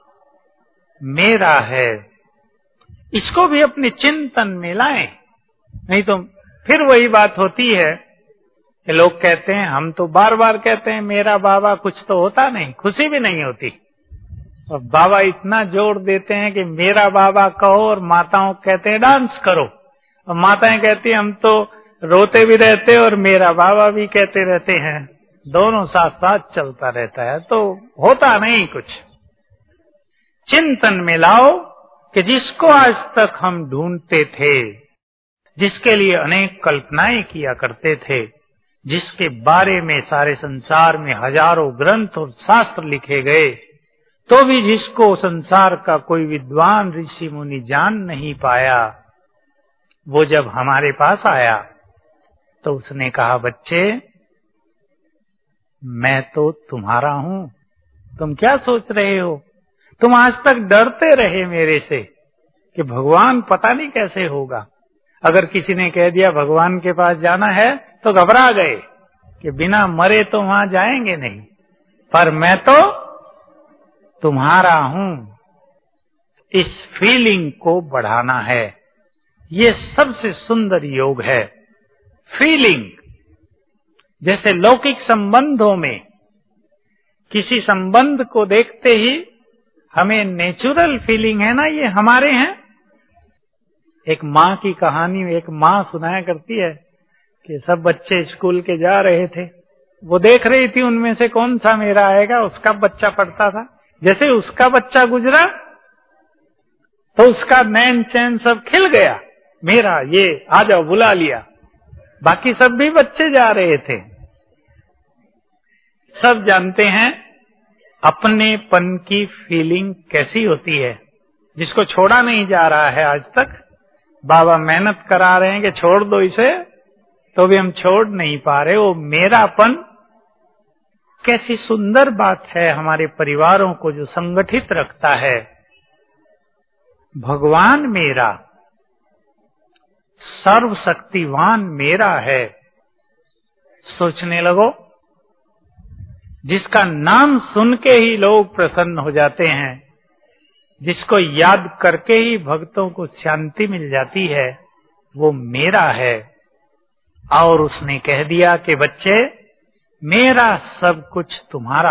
मेरा है। इसको भी अपने चिंतन में लाएं, नहीं तो फिर वही बात होती है कि लोग कहते हैं, हम तो बार बार कहते हैं मेरा बाबा, कुछ तो होता नहीं, खुशी भी नहीं होती। और बाबा इतना जोर देते हैं कि मेरा बाबा कहो, और माताओं कहते हैं डांस करो, और माताएं कहती हैं हम तो रोते भी रहते और मेरा बाबा भी कहते रहते हैं, दोनों साथ साथ चलता रहता है, तो होता नहीं कुछ। चिंतन में लाओ कि जिसको आज तक हम ढूंढते थे, जिसके लिए अनेक कल्पनाएं किया करते थे, जिसके बारे में सारे संसार में हजारों ग्रंथ और शास्त्र लिखे गए, तो भी जिसको संसार का कोई विद्वान ऋषि मुनि जान नहीं पाया, वो जब हमारे पास आया तो उसने कहा, बच्चे मैं तो तुम्हारा हूं, तुम क्या सोच रहे हो? तुम आज तक डरते रहे मेरे से कि भगवान पता नहीं कैसे होगा। अगर किसी ने कह दिया भगवान के पास जाना है तो घबरा गए कि बिना मरे तो वहां जाएंगे नहीं, पर मैं तो तुम्हारा हूं। इस फीलिंग को बढ़ाना है, ये सबसे सुंदर योग है। फीलिंग, जैसे लौकिक संबंधों में किसी संबंध को देखते ही हमें नेचुरल फीलिंग है ना, ये हमारे हैं। एक माँ की कहानी, एक माँ सुनाया करती है कि सब बच्चे स्कूल के जा रहे थे, वो देख रही थी उनमें से कौन सा मेरा आएगा। उसका बच्चा पढ़ता था, जैसे उसका बच्चा गुजरा तो उसका नैन चैन सब खिल गया, मेरा ये आ जाओ, बुला लिया। बाकी सब भी बच्चे जा रहे थे। सब जानते हैं अपनेपन की फीलिंग कैसी होती है, जिसको छोड़ा नहीं जा रहा है आज तक। बाबा मेहनत करा रहे हैं कि छोड़ दो इसे, तो भी हम छोड़ नहीं पा रहे। वो मेरापन कैसी सुंदर बात है, हमारे परिवारों को जो संगठित रखता है। भगवान मेरा, सर्वशक्तिवान मेरा है। सोचने लगो, जिसका नाम सुन के ही लोग प्रसन्न हो जाते हैं, जिसको याद करके ही भक्तों को शांति मिल जाती है, वो मेरा है। और उसने कह दिया कि बच्चे मेरा सब कुछ तुम्हारा।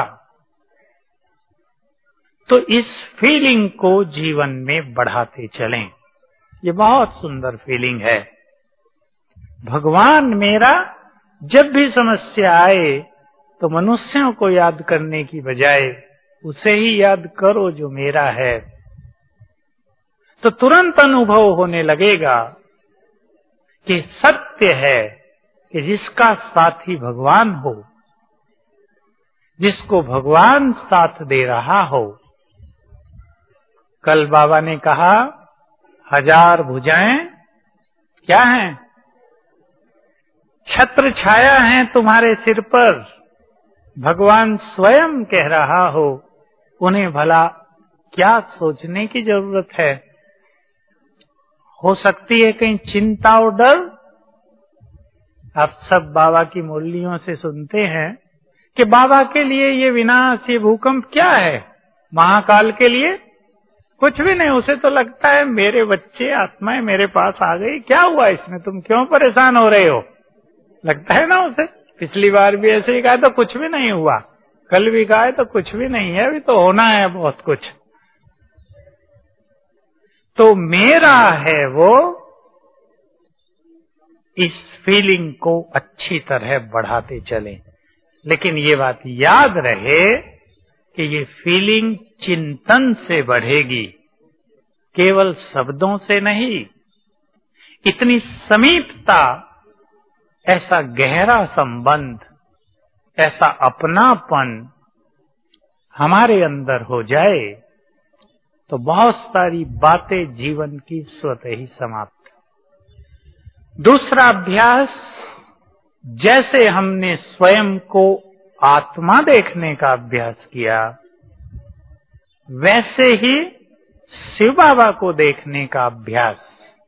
तो इस फीलिंग को जीवन में बढ़ाते चलें, ये बहुत सुंदर फीलिंग है। भगवान मेरा, जब भी समस्या आए तो मनुष्यों को याद करने की बजाय उसे ही याद करो जो मेरा है, तो तुरंत अनुभव होने लगेगा कि सत्य है कि जिसका साथी भगवान हो, जिसको भगवान साथ दे रहा हो, कल बाबा ने कहा हजार भुजाएं क्या हैं? छत्र छाया है तुम्हारे सिर पर। भगवान स्वयं कह रहा हो, उन्हें भला क्या सोचने की जरूरत है? हो सकती है कहीं चिंता और डर। आप सब बाबा की मुरलियों से सुनते हैं कि बाबा के लिए ये विनाश, ये भूकंप क्या है? महाकाल के लिए कुछ भी नहीं। उसे तो लगता है मेरे बच्चे आत्माएं मेरे पास आ गई, क्या हुआ इसमें, तुम क्यों परेशान हो रहे हो? लगता है ना उसे। पिछली बार भी ऐसे ही कहा तो कुछ भी नहीं हुआ, कल भी कहा तो कुछ भी नहीं है, अभी तो होना है बहुत कुछ। तो मेरा है वो इस फीलिंग को अच्छी तरह बढ़ाते चलें, लेकिन ये बात याद रहे कि ये फीलिंग चिंतन से बढ़ेगी, केवल शब्दों से नहीं। इतनी समीपता, ऐसा गहरा संबंध, ऐसा अपनापन हमारे अंदर हो जाए तो बहुत सारी बातें जीवन की स्वतः ही समाप्त। दूसरा अभ्यास, जैसे हमने स्वयं को आत्मा देखने का अभ्यास किया, वैसे ही शिव बाबा को देखने का अभ्यास।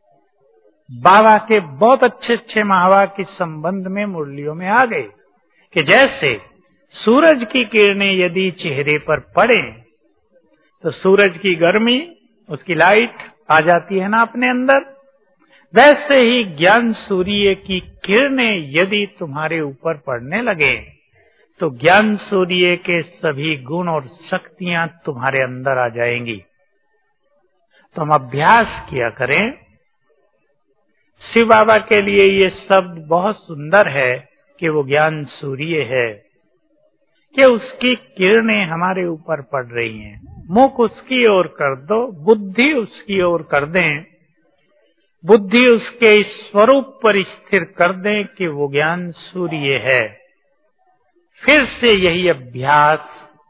बाबा के बहुत अच्छे अच्छे महावाक्य इस संबंध में मुरलियों में आ गए कि जैसे सूरज की किरणें यदि चेहरे पर पड़े तो सूरज की गर्मी, उसकी लाइट आ जाती है ना अपने अंदर, वैसे ही ज्ञान सूर्य की किरणें यदि तुम्हारे ऊपर पड़ने लगे तो ज्ञान सूर्य के सभी गुण और शक्तियां तुम्हारे अंदर आ जाएंगी। तो हम अभ्यास किया करें। शिव बाबा के लिए ये शब्द बहुत सुंदर है कि वो ज्ञान सूर्य है, कि उसकी किरणें हमारे ऊपर पड़ रही हैं। मुख उसकी ओर कर दो, बुद्धि उसकी ओर कर दें, बुद्धि उसके स्वरूप पर स्थिर कर दें कि वो ज्ञान सूर्य है। फिर से यही अभ्यास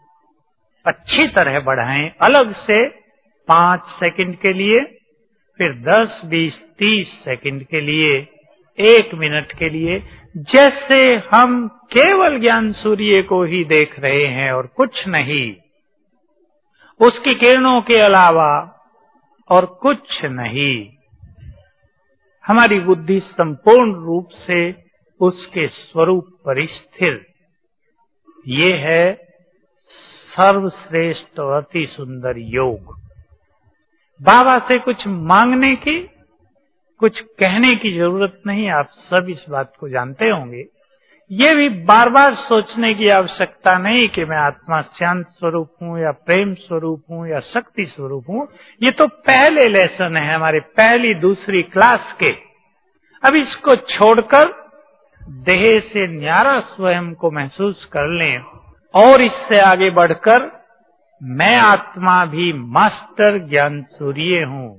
अच्छी तरह बढ़ाएं, अलग से पांच सेकंड के लिए, फिर दस, बीस, तीस सेकंड के लिए, एक मिनट के लिए, जैसे हम केवल ज्ञान सूर्य को ही देख रहे हैं और कुछ नहीं, उसकी किरणों के अलावा और कुछ नहीं। हमारी बुद्धि संपूर्ण रूप से उसके स्वरूप पर स्थिर। ये है सर्वश्रेष्ठ और अति सुंदर योग। बाबा से कुछ मांगने की, कुछ कहने की जरूरत नहीं। आप सब इस बात को जानते होंगे। ये भी बार बार सोचने की आवश्यकता नहीं कि मैं आत्मा शांत स्वरूप हूँ या प्रेम स्वरूप हूँ या शक्ति स्वरूप हूँ। ये तो पहले लेसन है हमारे पहली दूसरी क्लास के। अब इसको छोड़कर देह से न्यारा स्वयं को महसूस कर लें और इससे आगे बढ़कर मैं आत्मा भी मास्टर ज्ञान सूर्य हूँ।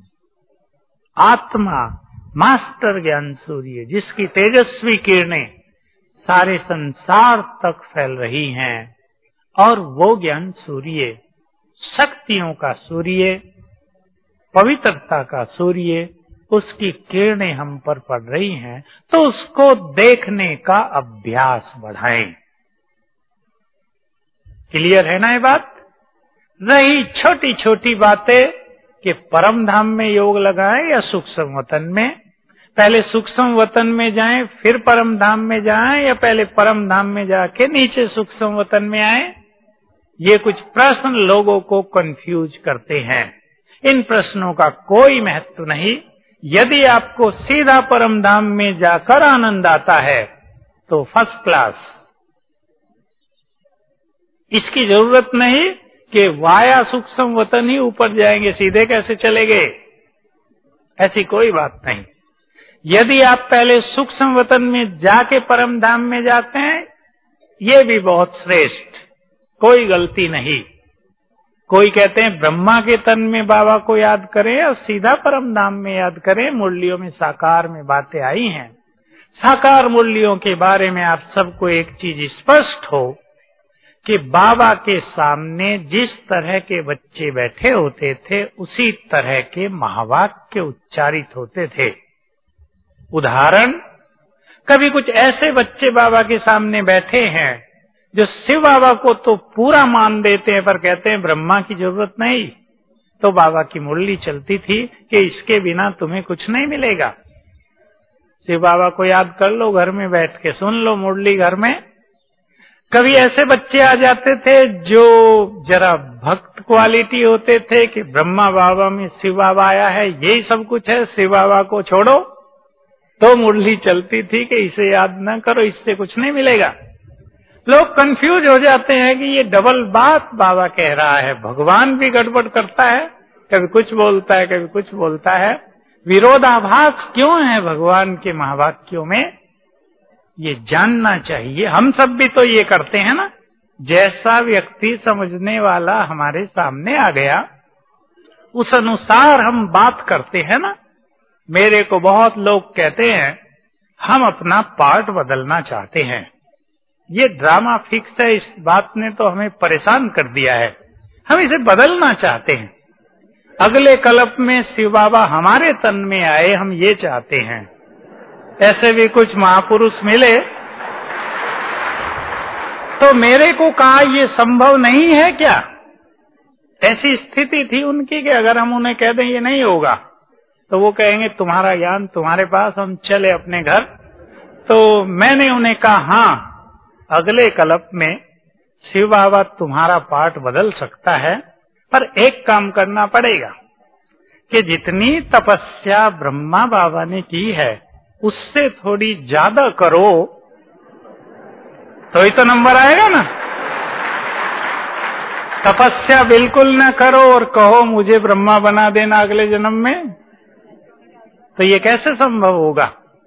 आत्मा मास्टर ज्ञान सूर्य, जिसकी तेजस्वी किरणें सारे संसार तक फैल रही हैं, और वो ज्ञान सूर्य शक्तियों का सूर्य, पवित्रता का सूर्य, उसकी किरणें हम पर पड़ रही हैं, तो उसको देखने का अभ्यास बढ़ाएं। क्लियर है ना ये बात? रही छोटी छोटी बातें कि परम धाम में योग लगाएं या सूक्ष्म वतन में, पहले सूक्ष्म वतन में जाएं फिर परम धाम में जाएं, या पहले परम धाम में जाके नीचे सूक्ष्म वतन में आएं। ये कुछ प्रश्न लोगों को कंफ्यूज करते हैं। इन प्रश्नों का कोई महत्व नहीं। यदि आपको सीधा परम धाम में जाकर आनंद आता है तो फर्स्ट क्लास। इसकी जरूरत नहीं कि वाया सूक्ष्म वतन ही ऊपर जाएंगे, सीधे कैसे चले गए, ऐसी कोई बात नहीं। यदि आप पहले सूक्ष्म वतन में जाके परम धाम में जाते हैं, ये भी बहुत श्रेष्ठ, कोई गलती नहीं। कोई कहते हैं ब्रह्मा के तन में बाबा को याद करें और सीधा परम धाम में याद करें। मुरलियों में साकार में बातें आई हैं। साकार मुरलियों के बारे में आप सबको एक चीज स्पष्ट हो कि बाबा के सामने जिस तरह के बच्चे बैठे होते थे उसी तरह के महावाक्य उच्चारित होते थे। उदाहरण, कभी कुछ ऐसे बच्चे बाबा के सामने बैठे हैं जो शिव बाबा को तो पूरा मान देते हैं पर कहते हैं ब्रह्मा की जरूरत नहीं, तो बाबा की मुरली चलती थी कि इसके बिना तुम्हें कुछ नहीं मिलेगा। शिव बाबा को याद कर लो, घर में बैठ के सुन लो मुरली घर में। कभी ऐसे बच्चे आ जाते थे जो जरा भक्त क्वालिटी होते थे कि ब्रह्मा बाबा में शिव बाबा आया है, यही सब कुछ है, शिव बाबा को छोड़ो, तो मुरली चलती थी कि इसे याद न करो, इससे कुछ नहीं मिलेगा। लोग कंफ्यूज हो जाते हैं कि ये डबल बात बाबा कह रहा है। भगवान भी गड़बड़ करता है, कभी कुछ बोलता है कभी कुछ बोलता है। विरोधाभास क्यों है भगवान के महावाक्यों में, ये जानना चाहिए। हम सब भी तो ये करते हैं ना। जैसा व्यक्ति समझने वाला हमारे सामने आ गया उस अनुसार हम बात करते हैं ना। मेरे को बहुत लोग कहते हैं हम अपना पार्ट बदलना चाहते हैं। ये ड्रामा फिक्स है, इस बात ने तो हमें परेशान कर दिया है। हम इसे बदलना चाहते हैं। अगले कल्प में शिव बाबा हमारे तन में आए, हम ये चाहते हैं। ऐसे भी कुछ महापुरुष मिले तो मेरे को कहा ये संभव नहीं है क्या। ऐसी स्थिति थी उनकी कि अगर हम उन्हें कह दें ये नहीं होगा तो वो कहेंगे तुम्हारा ज्ञान तुम्हारे पास, हम चले अपने घर। तो मैंने उन्हें कहा हाँ, अगले कल्प में शिव बाबा तुम्हारा पार्ट बदल सकता है, पर एक काम करना पड़ेगा कि जितनी तपस्या ब्रह्मा बाबा ने की है उससे थोड़ी ज्यादा करो, तो ही तो नंबर आएगा ना। तपस्या बिल्कुल न करो और कहो मुझे ब्रह्मा बना देना अगले जन्म में, तो ये कैसे संभव होगा।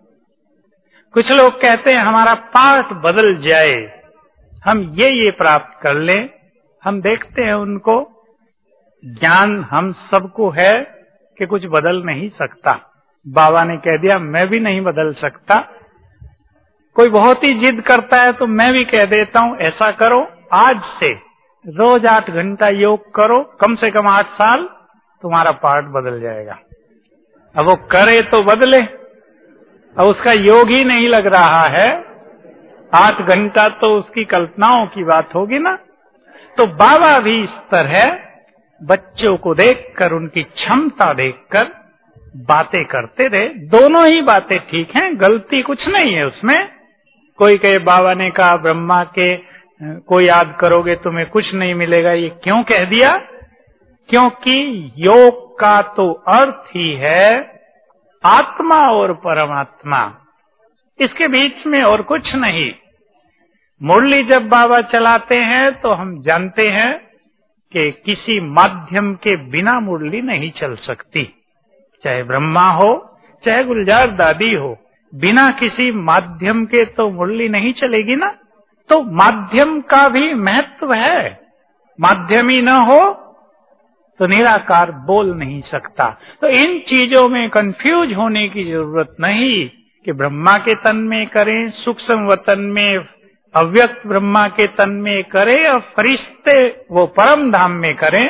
कुछ लोग कहते हैं हमारा पार्ट बदल जाए, हम ये ये प्राप्त कर लें। हम देखते हैं उनको, ज्ञान हम सबको है कि कुछ बदल नहीं सकता। बाबा ने कह दिया मैं भी नहीं बदल सकता। कोई बहुत ही जिद करता है तो मैं भी कह देता हूं ऐसा करो, आज से रोज आठ घंटा योग करो, कम से कम आठ साल, तुम्हारा पार्ट बदल जाएगा। अब वो करे तो बदले, अब उसका योग ही नहीं लग रहा है, आठ घंटा तो उसकी कल्पनाओं की बात होगी ना। तो बाबा भी इस तरह बच्चों को देखकर, उनकी क्षमता देखकर बातें करते रहे। दोनों ही बातें ठीक हैं, गलती कुछ नहीं है उसमें। कोई कहे बाबा ने कहा ब्रह्मा के को याद करोगे तुम्हें कुछ नहीं मिलेगा, ये क्यों कह दिया? क्योंकि योग का तो अर्थ ही है आत्मा और परमात्मा, इसके बीच में और कुछ नहीं। मुरली जब बाबा चलाते हैं तो हम जानते हैं कि किसी माध्यम के बिना मुरली नहीं चल सकती। चाहे ब्रह्मा हो चाहे गुलजार दादी हो, बिना किसी माध्यम के तो मुरली नहीं चलेगी ना। तो माध्यम का भी महत्व है। माध्यम ही न हो तो निराकार बोल नहीं सकता। तो इन चीजों में कंफ्यूज होने की जरूरत नहीं कि ब्रह्मा के तन में करें, सूक्ष्म वतन में अव्यक्त ब्रह्मा के तन में करें और फरिश्ते वो परम धाम में करें।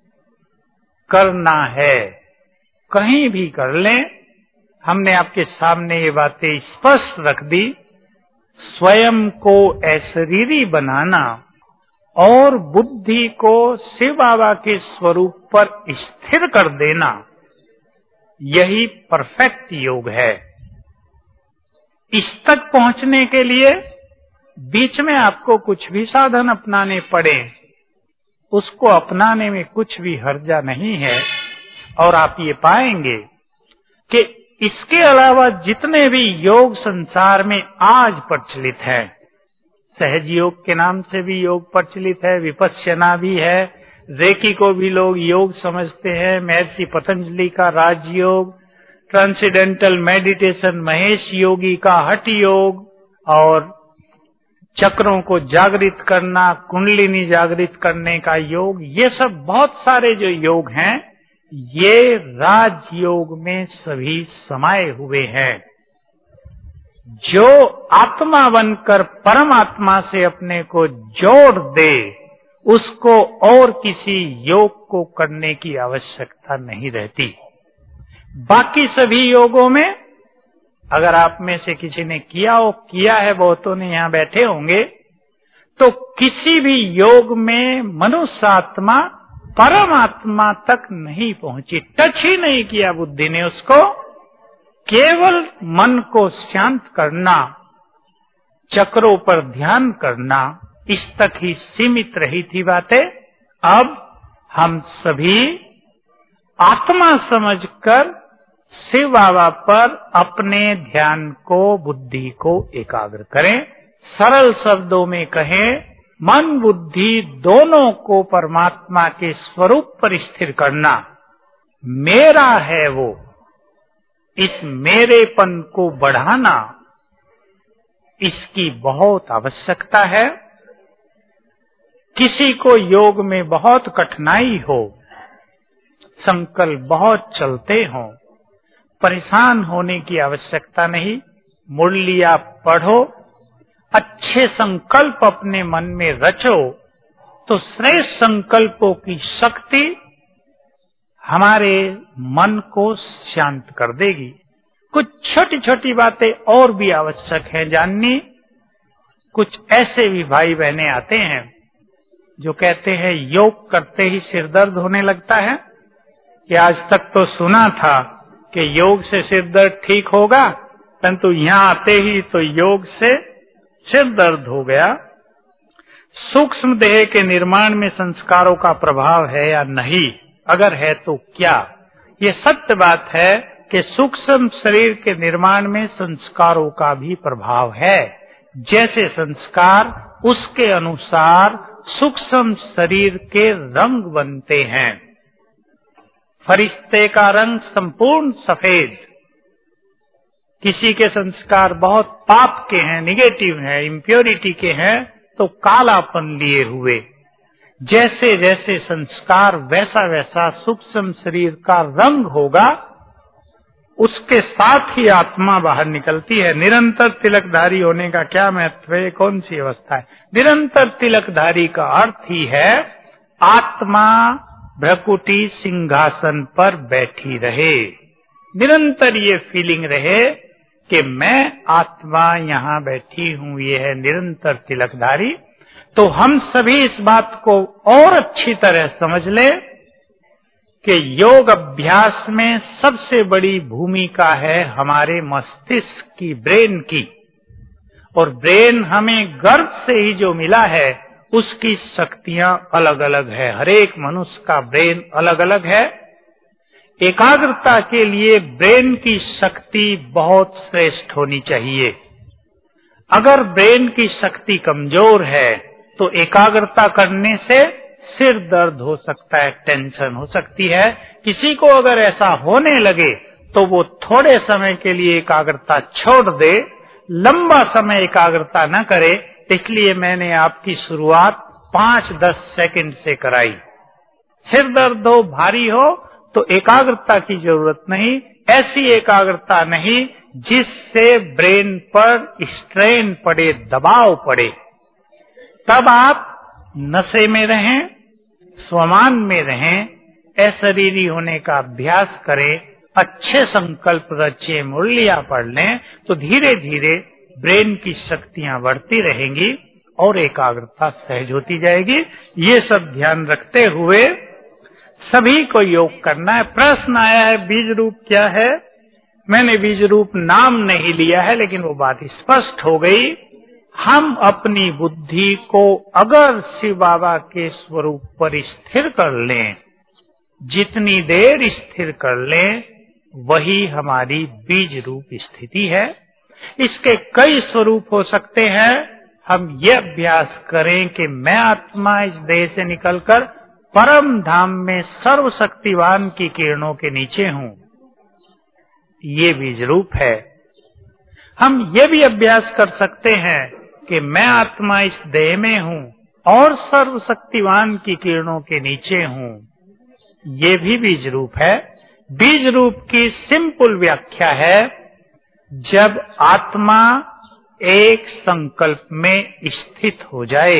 करना है कहीं भी कर लें। हमने आपके सामने ये बातें स्पष्ट रख दी। स्वयं को अशरीरी बनाना और बुद्धि को शिव बाबा के स्वरूप पर स्थिर कर देना, यही परफेक्ट योग है। इस तक पहुंचने के लिए बीच में आपको कुछ भी साधन अपनाने पड़े, उसको अपनाने में कुछ भी हर्जा नहीं है। और आप ये पाएंगे कि इसके अलावा जितने भी योग संसार में आज प्रचलित है, सहज योग के नाम से भी योग प्रचलित है, विपश्यना भी है, रेकी को भी लोग योग समझते हैं, महर्षि पतंजलि का राजयोग, ट्रांसेंडेंटल मेडिटेशन महेश योगी का हठ योग, और चक्रों को जागृत करना, कुंडलिनी जागृत करने का योग, ये सब बहुत सारे जो योग हैं ये राजयोग में सभी समाये हुए हैं। जो आत्मा बनकर परमात्मा से अपने को जोड़ दे, उसको और किसी योग को करने की आवश्यकता नहीं रहती। बाकी सभी योगों में अगर आप में से किसी ने किया हो, किया है, बहुतों ने यहाँ बैठे होंगे, तो किसी भी योग में मनुष्य आत्मा परमात्मा तक नहीं पहुंची, टच ही नहीं किया बुद्धि ने उसको। केवल मन को शांत करना, चक्रों पर ध्यान करना, इस तक ही सीमित रही थी बातें। अब हम सभी आत्मा समझकर शिव बाबा पर अपने ध्यान को, बुद्धि को एकाग्र करें। सरल शब्दों में कहें, मन बुद्धि दोनों को परमात्मा के स्वरूप पर स्थिर करना। मेरा है वो, इस मेरेपन को बढ़ाना, इसकी बहुत आवश्यकता है। किसी को योग में बहुत कठिनाई हो, संकल्प बहुत चलते हों, परेशान होने की आवश्यकता नहीं। मुरलिया पढ़ो, अच्छे संकल्प अपने मन में रचो, तो श्रेष्ठ संकल्पों की शक्ति हमारे मन को शांत कर देगी। कुछ छोटी छोटी बातें और भी आवश्यक है जाननी। कुछ ऐसे भी भाई बहने आते हैं जो कहते हैं योग करते ही सिर दर्द होने लगता है। कि आज तक तो सुना था कि योग से सिर दर्द ठीक होगा, परंतु यहाँ आते ही तो योग से सिर दर्द हो गया। सूक्ष्म देह के निर्माण में संस्कारों का प्रभाव है या नहीं? अगर है तो क्या? ये सत्य बात है कि सूक्ष्म शरीर के निर्माण में संस्कारों का भी प्रभाव है। जैसे संस्कार, उसके अनुसार सूक्ष्म शरीर के रंग बनते हैं। फरिश्ते का रंग संपूर्ण सफेद, किसी के संस्कार बहुत पाप के हैं, निगेटिव हैं, इम्प्योरिटी के हैं, तो कालापन लिए हुए। जैसे जैसे संस्कार वैसा वैसा सूक्ष्म शरीर का रंग होगा, उसके साथ ही आत्मा बाहर निकलती है। निरंतर तिलकधारी होने का क्या महत्व है? कौन सी अवस्था है? निरंतर तिलकधारी का अर्थ ही है आत्मा भ्रकुटी सिंहासन पर बैठी रहे, निरंतर ये फीलिंग रहे कि मैं आत्मा यहाँ बैठी हूँ। ये है निरंतर तिलकधारी। तो हम सभी इस बात को और अच्छी तरह समझ लें कि योग अभ्यास में सबसे बड़ी भूमिका है हमारे मस्तिष्क की, ब्रेन की। और ब्रेन हमें गर्भ से ही जो मिला है, उसकी शक्तियां अलग अलग है। हर एक मनुष्य का ब्रेन अलग अलग है। एकाग्रता के लिए ब्रेन की शक्ति बहुत श्रेष्ठ होनी चाहिए। अगर ब्रेन की शक्ति कमजोर है तो एकाग्रता करने से सिर दर्द हो सकता है, टेंशन हो सकती है। किसी को अगर ऐसा होने लगे तो वो थोड़े समय के लिए एकाग्रता छोड़ दे, लंबा समय एकाग्रता न करे। इसलिए मैंने आपकी शुरुआत पांच दस सेकंड से कराई। सिर दर्द हो, भारी हो तो एकाग्रता की जरूरत नहीं। ऐसी एकाग्रता नहीं जिससे ब्रेन पर स्ट्रेन पड़े, दबाव पड़े। तब आप नशे में रहें, स्वमान में रहें, अशरीरी होने का अभ्यास करें, अच्छे संकल्प रचे, मुरलियां पढ़ लें, तो धीरे धीरे ब्रेन की शक्तियां बढ़ती रहेंगी और एकाग्रता सहज होती जाएगी। ये सब ध्यान रखते हुए सभी को योग करना है। प्रश्न आया है बीज रूप क्या है? मैंने बीज रूप नाम नहीं लिया है, लेकिन वो बात स्पष्ट हो गई। हम अपनी बुद्धि को अगर शिव बाबा के स्वरूप पर स्थिर कर लें, जितनी देर स्थिर कर लें, वही हमारी बीज रूप स्थिति है। इसके कई स्वरूप हो सकते हैं। हम ये अभ्यास करें कि मैं आत्मा इस देह से निकलकर परम धाम में सर्वशक्तिवान की किरणों के नीचे हूँ, ये बीज रूप है। हम ये भी अभ्यास कर सकते हैं कि मैं आत्मा इस देह में हूँ और सर्वशक्तिवान की किरणों के नीचे हूँ, ये भी बीज रूप है। बीज रूप की सिंपल व्याख्या है, जब आत्मा एक संकल्प में स्थित हो जाए,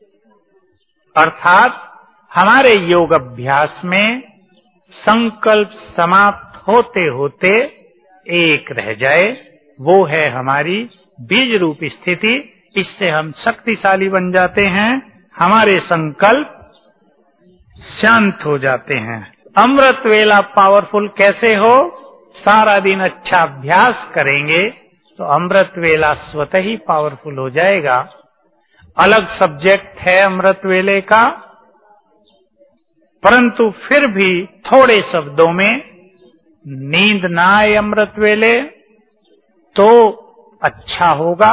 अर्थात हमारे योग अभ्यास में संकल्प समाप्त होते होते एक रह जाए, वो है हमारी बीज रूप स्थिति। इससे हम शक्तिशाली बन जाते हैं, हमारे संकल्प शांत हो जाते हैं। अमृत वेला पावरफुल कैसे हो? सारा दिन अच्छा अभ्यास करेंगे तो अमृत वेला स्वतः ही पावरफुल हो जाएगा। अलग सब्जेक्ट है अमृत वेले का, परंतु फिर भी थोड़े शब्दों में, नींद ना आए अमृत वेले तो अच्छा होगा।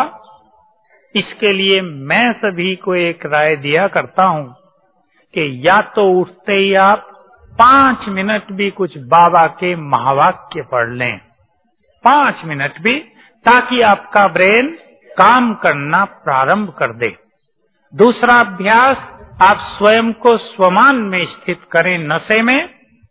इसके लिए मैं सभी को एक राय दिया करता हूं कि या तो उठते ही आप पांच मिनट भी कुछ बाबा के महावाक्य पढ़ लें, पांच मिनट भी, ताकि आपका ब्रेन काम करना प्रारंभ कर दे। दूसरा अभ्यास, आप स्वयं को स्वमान में स्थित करें नशे में,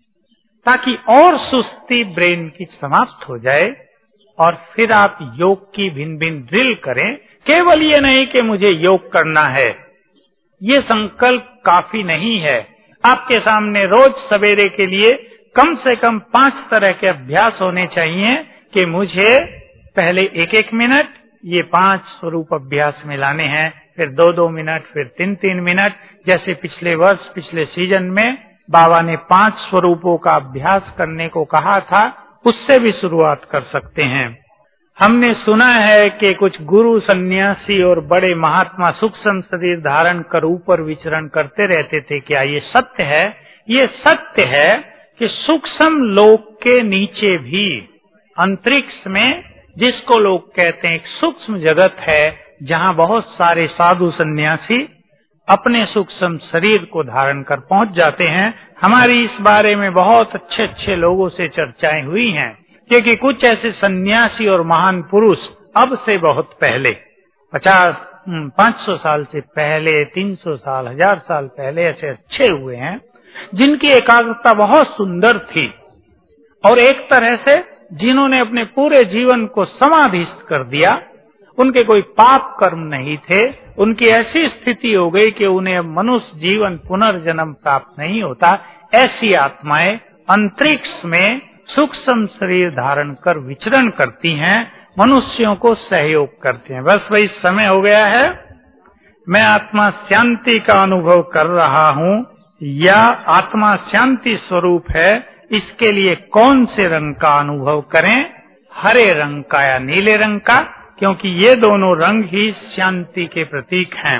ताकि और सुस्ती ब्रेन की समाप्त हो जाए। और फिर आप योग की भिन्न भिन्न ड्रिल करें। केवल ये नहीं कि मुझे योग करना है, ये संकल्प काफी नहीं है। आपके सामने रोज सवेरे के लिए कम से कम पांच तरह के अभ्यास होने चाहिए कि मुझे पहले एक एक मिनट ये पांच स्वरूप अभ्यास में लाने हैं, फिर दो दो मिनट, फिर तीन तीन मिनट। जैसे पिछले वर्ष पिछले सीजन में बाबा ने पांच स्वरूपों का अभ्यास करने को कहा था, उससे भी शुरुआत कर सकते हैं। हमने सुना है कि कुछ गुरु सन्यासी और बड़े महात्मा सूक्ष्म शरीर धारण कर ऊपर विचरण करते रहते थे। क्या ये सत्य है? ये सत्य है कि सूक्ष्म लोक के नीचे भी अंतरिक्ष में, जिसको लोग कहते हैं एक सूक्ष्म जगत है, जहां बहुत सारे साधु सन्यासी अपने सूक्ष्म शरीर को धारण कर पहुंच जाते हैं। हमारी इस बारे में बहुत अच्छे अच्छे लोगों से चर्चाएं हुई हैं, क्योंकि कुछ ऐसे सन्यासी और महान पुरुष अब से बहुत पहले, पचास पाँच सौ साल से पहले, तीन सौ साल, हजार साल पहले ऐसे अच्छे हुए हैं, जिनकी एकाग्रता बहुत सुंदर थी और एक तरह से जिन्होंने अपने पूरे जीवन को समाधिस्थ कर दिया। उनके कोई पाप कर्म नहीं थे। उनकी ऐसी स्थिति हो गई कि उन्हें मनुष्य जीवन पुनर्जन्म प्राप्त नहीं होता। ऐसी आत्माएं अंतरिक्ष में सूक्ष्म शरीर धारण कर विचरण करती हैं, मनुष्यों को सहयोग करते हैं। बस वही समय हो गया है। मैं आत्मा शांति का अनुभव कर रहा हूँ या आत्मा शांति स्वरूप है, इसके लिए कौन से रंग का अनुभव करें, हरे रंग का या नीले रंग का, क्योंकि ये दोनों रंग ही शांति के प्रतीक हैं।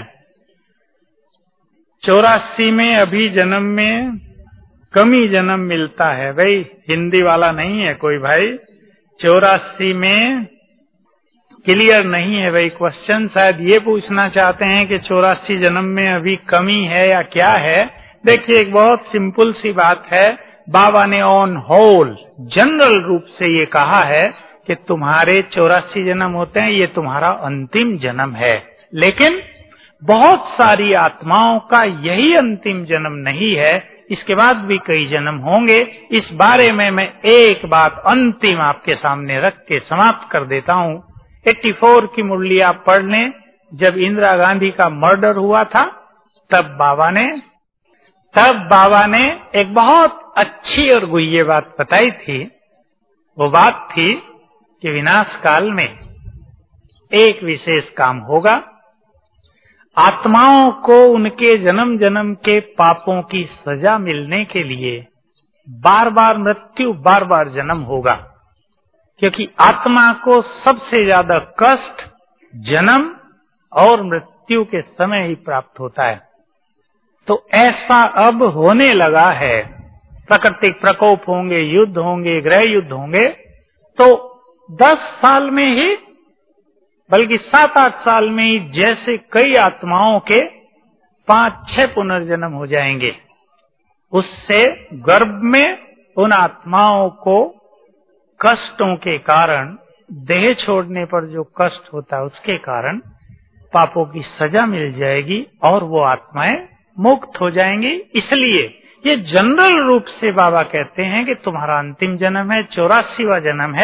चौरासी में अभी जन्म में कमी जन्म मिलता है। भाई हिंदी वाला नहीं है कोई भाई, चौरासी में क्लियर नहीं है भाई क्वेश्चन। शायद ये पूछना चाहते हैं कि चौरासी जन्म में अभी कमी है या क्या है। देखिए एक बहुत सिंपल सी बात है, बाबा ने ऑन होल जनरल रूप से ये कहा है कि तुम्हारे चौरासी जन्म होते हैं, ये तुम्हारा अंतिम जन्म है। लेकिन बहुत सारी आत्माओं का यही अंतिम जन्म नहीं है, इसके बाद भी कई जन्म होंगे। इस बारे में मैं एक बात अंतिम आपके सामने रख के समाप्त कर देता हूँ। चौरासी की मुरली आप पढ़ लें। जब इंदिरा गांधी का मर्डर हुआ था, तब बाबा ने तब बाबा ने एक बहुत अच्छी और गुह्य बात बताई थी। वो बात थी कि विनाश काल में एक विशेष काम होगा। आत्माओं को उनके जन्म जन्म के पापों की सजा मिलने के लिए बार बार मृत्यु, बार बार जन्म होगा, क्योंकि आत्मा को सबसे ज्यादा कष्ट जन्म और मृत्यु के समय ही प्राप्त होता है। तो ऐसा अब होने लगा है। प्राकृतिक प्रकोप होंगे, युद्ध होंगे, गृह युद्ध होंगे, तो दस साल में ही, बल्कि सात आठ साल में ही जैसे कई आत्माओं के पांच छह पुनर्जन्म हो जाएंगे। उससे गर्भ में उन आत्माओं को कष्टों के कारण, देह छोड़ने पर जो कष्ट होता है उसके कारण पापों की सजा मिल जाएगी और वो आत्माएं मुक्त हो जाएंगी। इसलिए ये जनरल रूप से बाबा कहते हैं कि तुम्हारा अंतिम जन्म है, चौरासीवां जन्म है,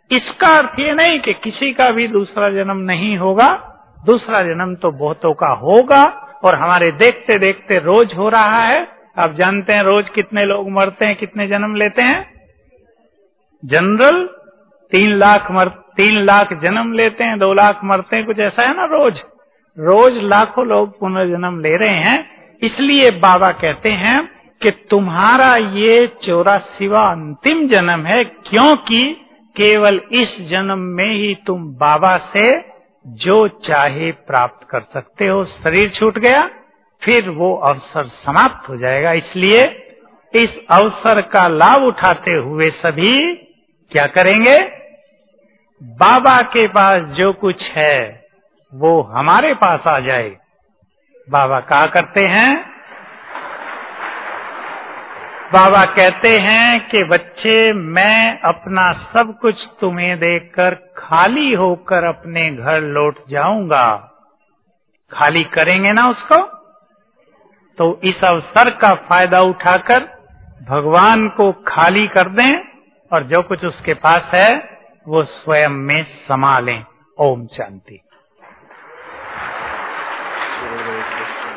इसका अर्थ ये नहीं कि किसी का भी दूसरा जन्म नहीं होगा। दूसरा जन्म तो बहुतों का होगा और हमारे देखते देखते रोज हो रहा है। आप जानते हैं रोज कितने लोग मरते हैं, कितने जन्म लेते हैं? जनरल तीन लाख मर तीन लाख जन्म लेते हैं, दो लाख मरते हैं, कुछ ऐसा है ना। रोज रोज लाखों लोग पुनर्जन्म ले रहे हैं। इसलिए बाबा कहते हैं कि तुम्हारा ये चौरासीवा अंतिम जन्म है, क्योंकि केवल इस जन्म में ही तुम बाबा से जो चाहे प्राप्त कर सकते हो। शरीर छूट गया, फिर वो अवसर समाप्त हो जाएगा। इसलिए इस अवसर का लाभ उठाते हुए सभी क्या करेंगे? बाबा के पास जो कुछ है वो हमारे पास आ जाए। बाबा कहा करते हैं, बाबा कहते हैं कि बच्चे, मैं अपना सब कुछ तुम्हें देकर खाली होकर अपने घर लौट जाऊंगा। खाली करेंगे ना उसको, तो इस अवसर का फायदा उठाकर भगवान को खाली कर दें और जो कुछ उसके पास है वो स्वयं में समा लें। ओम शांति।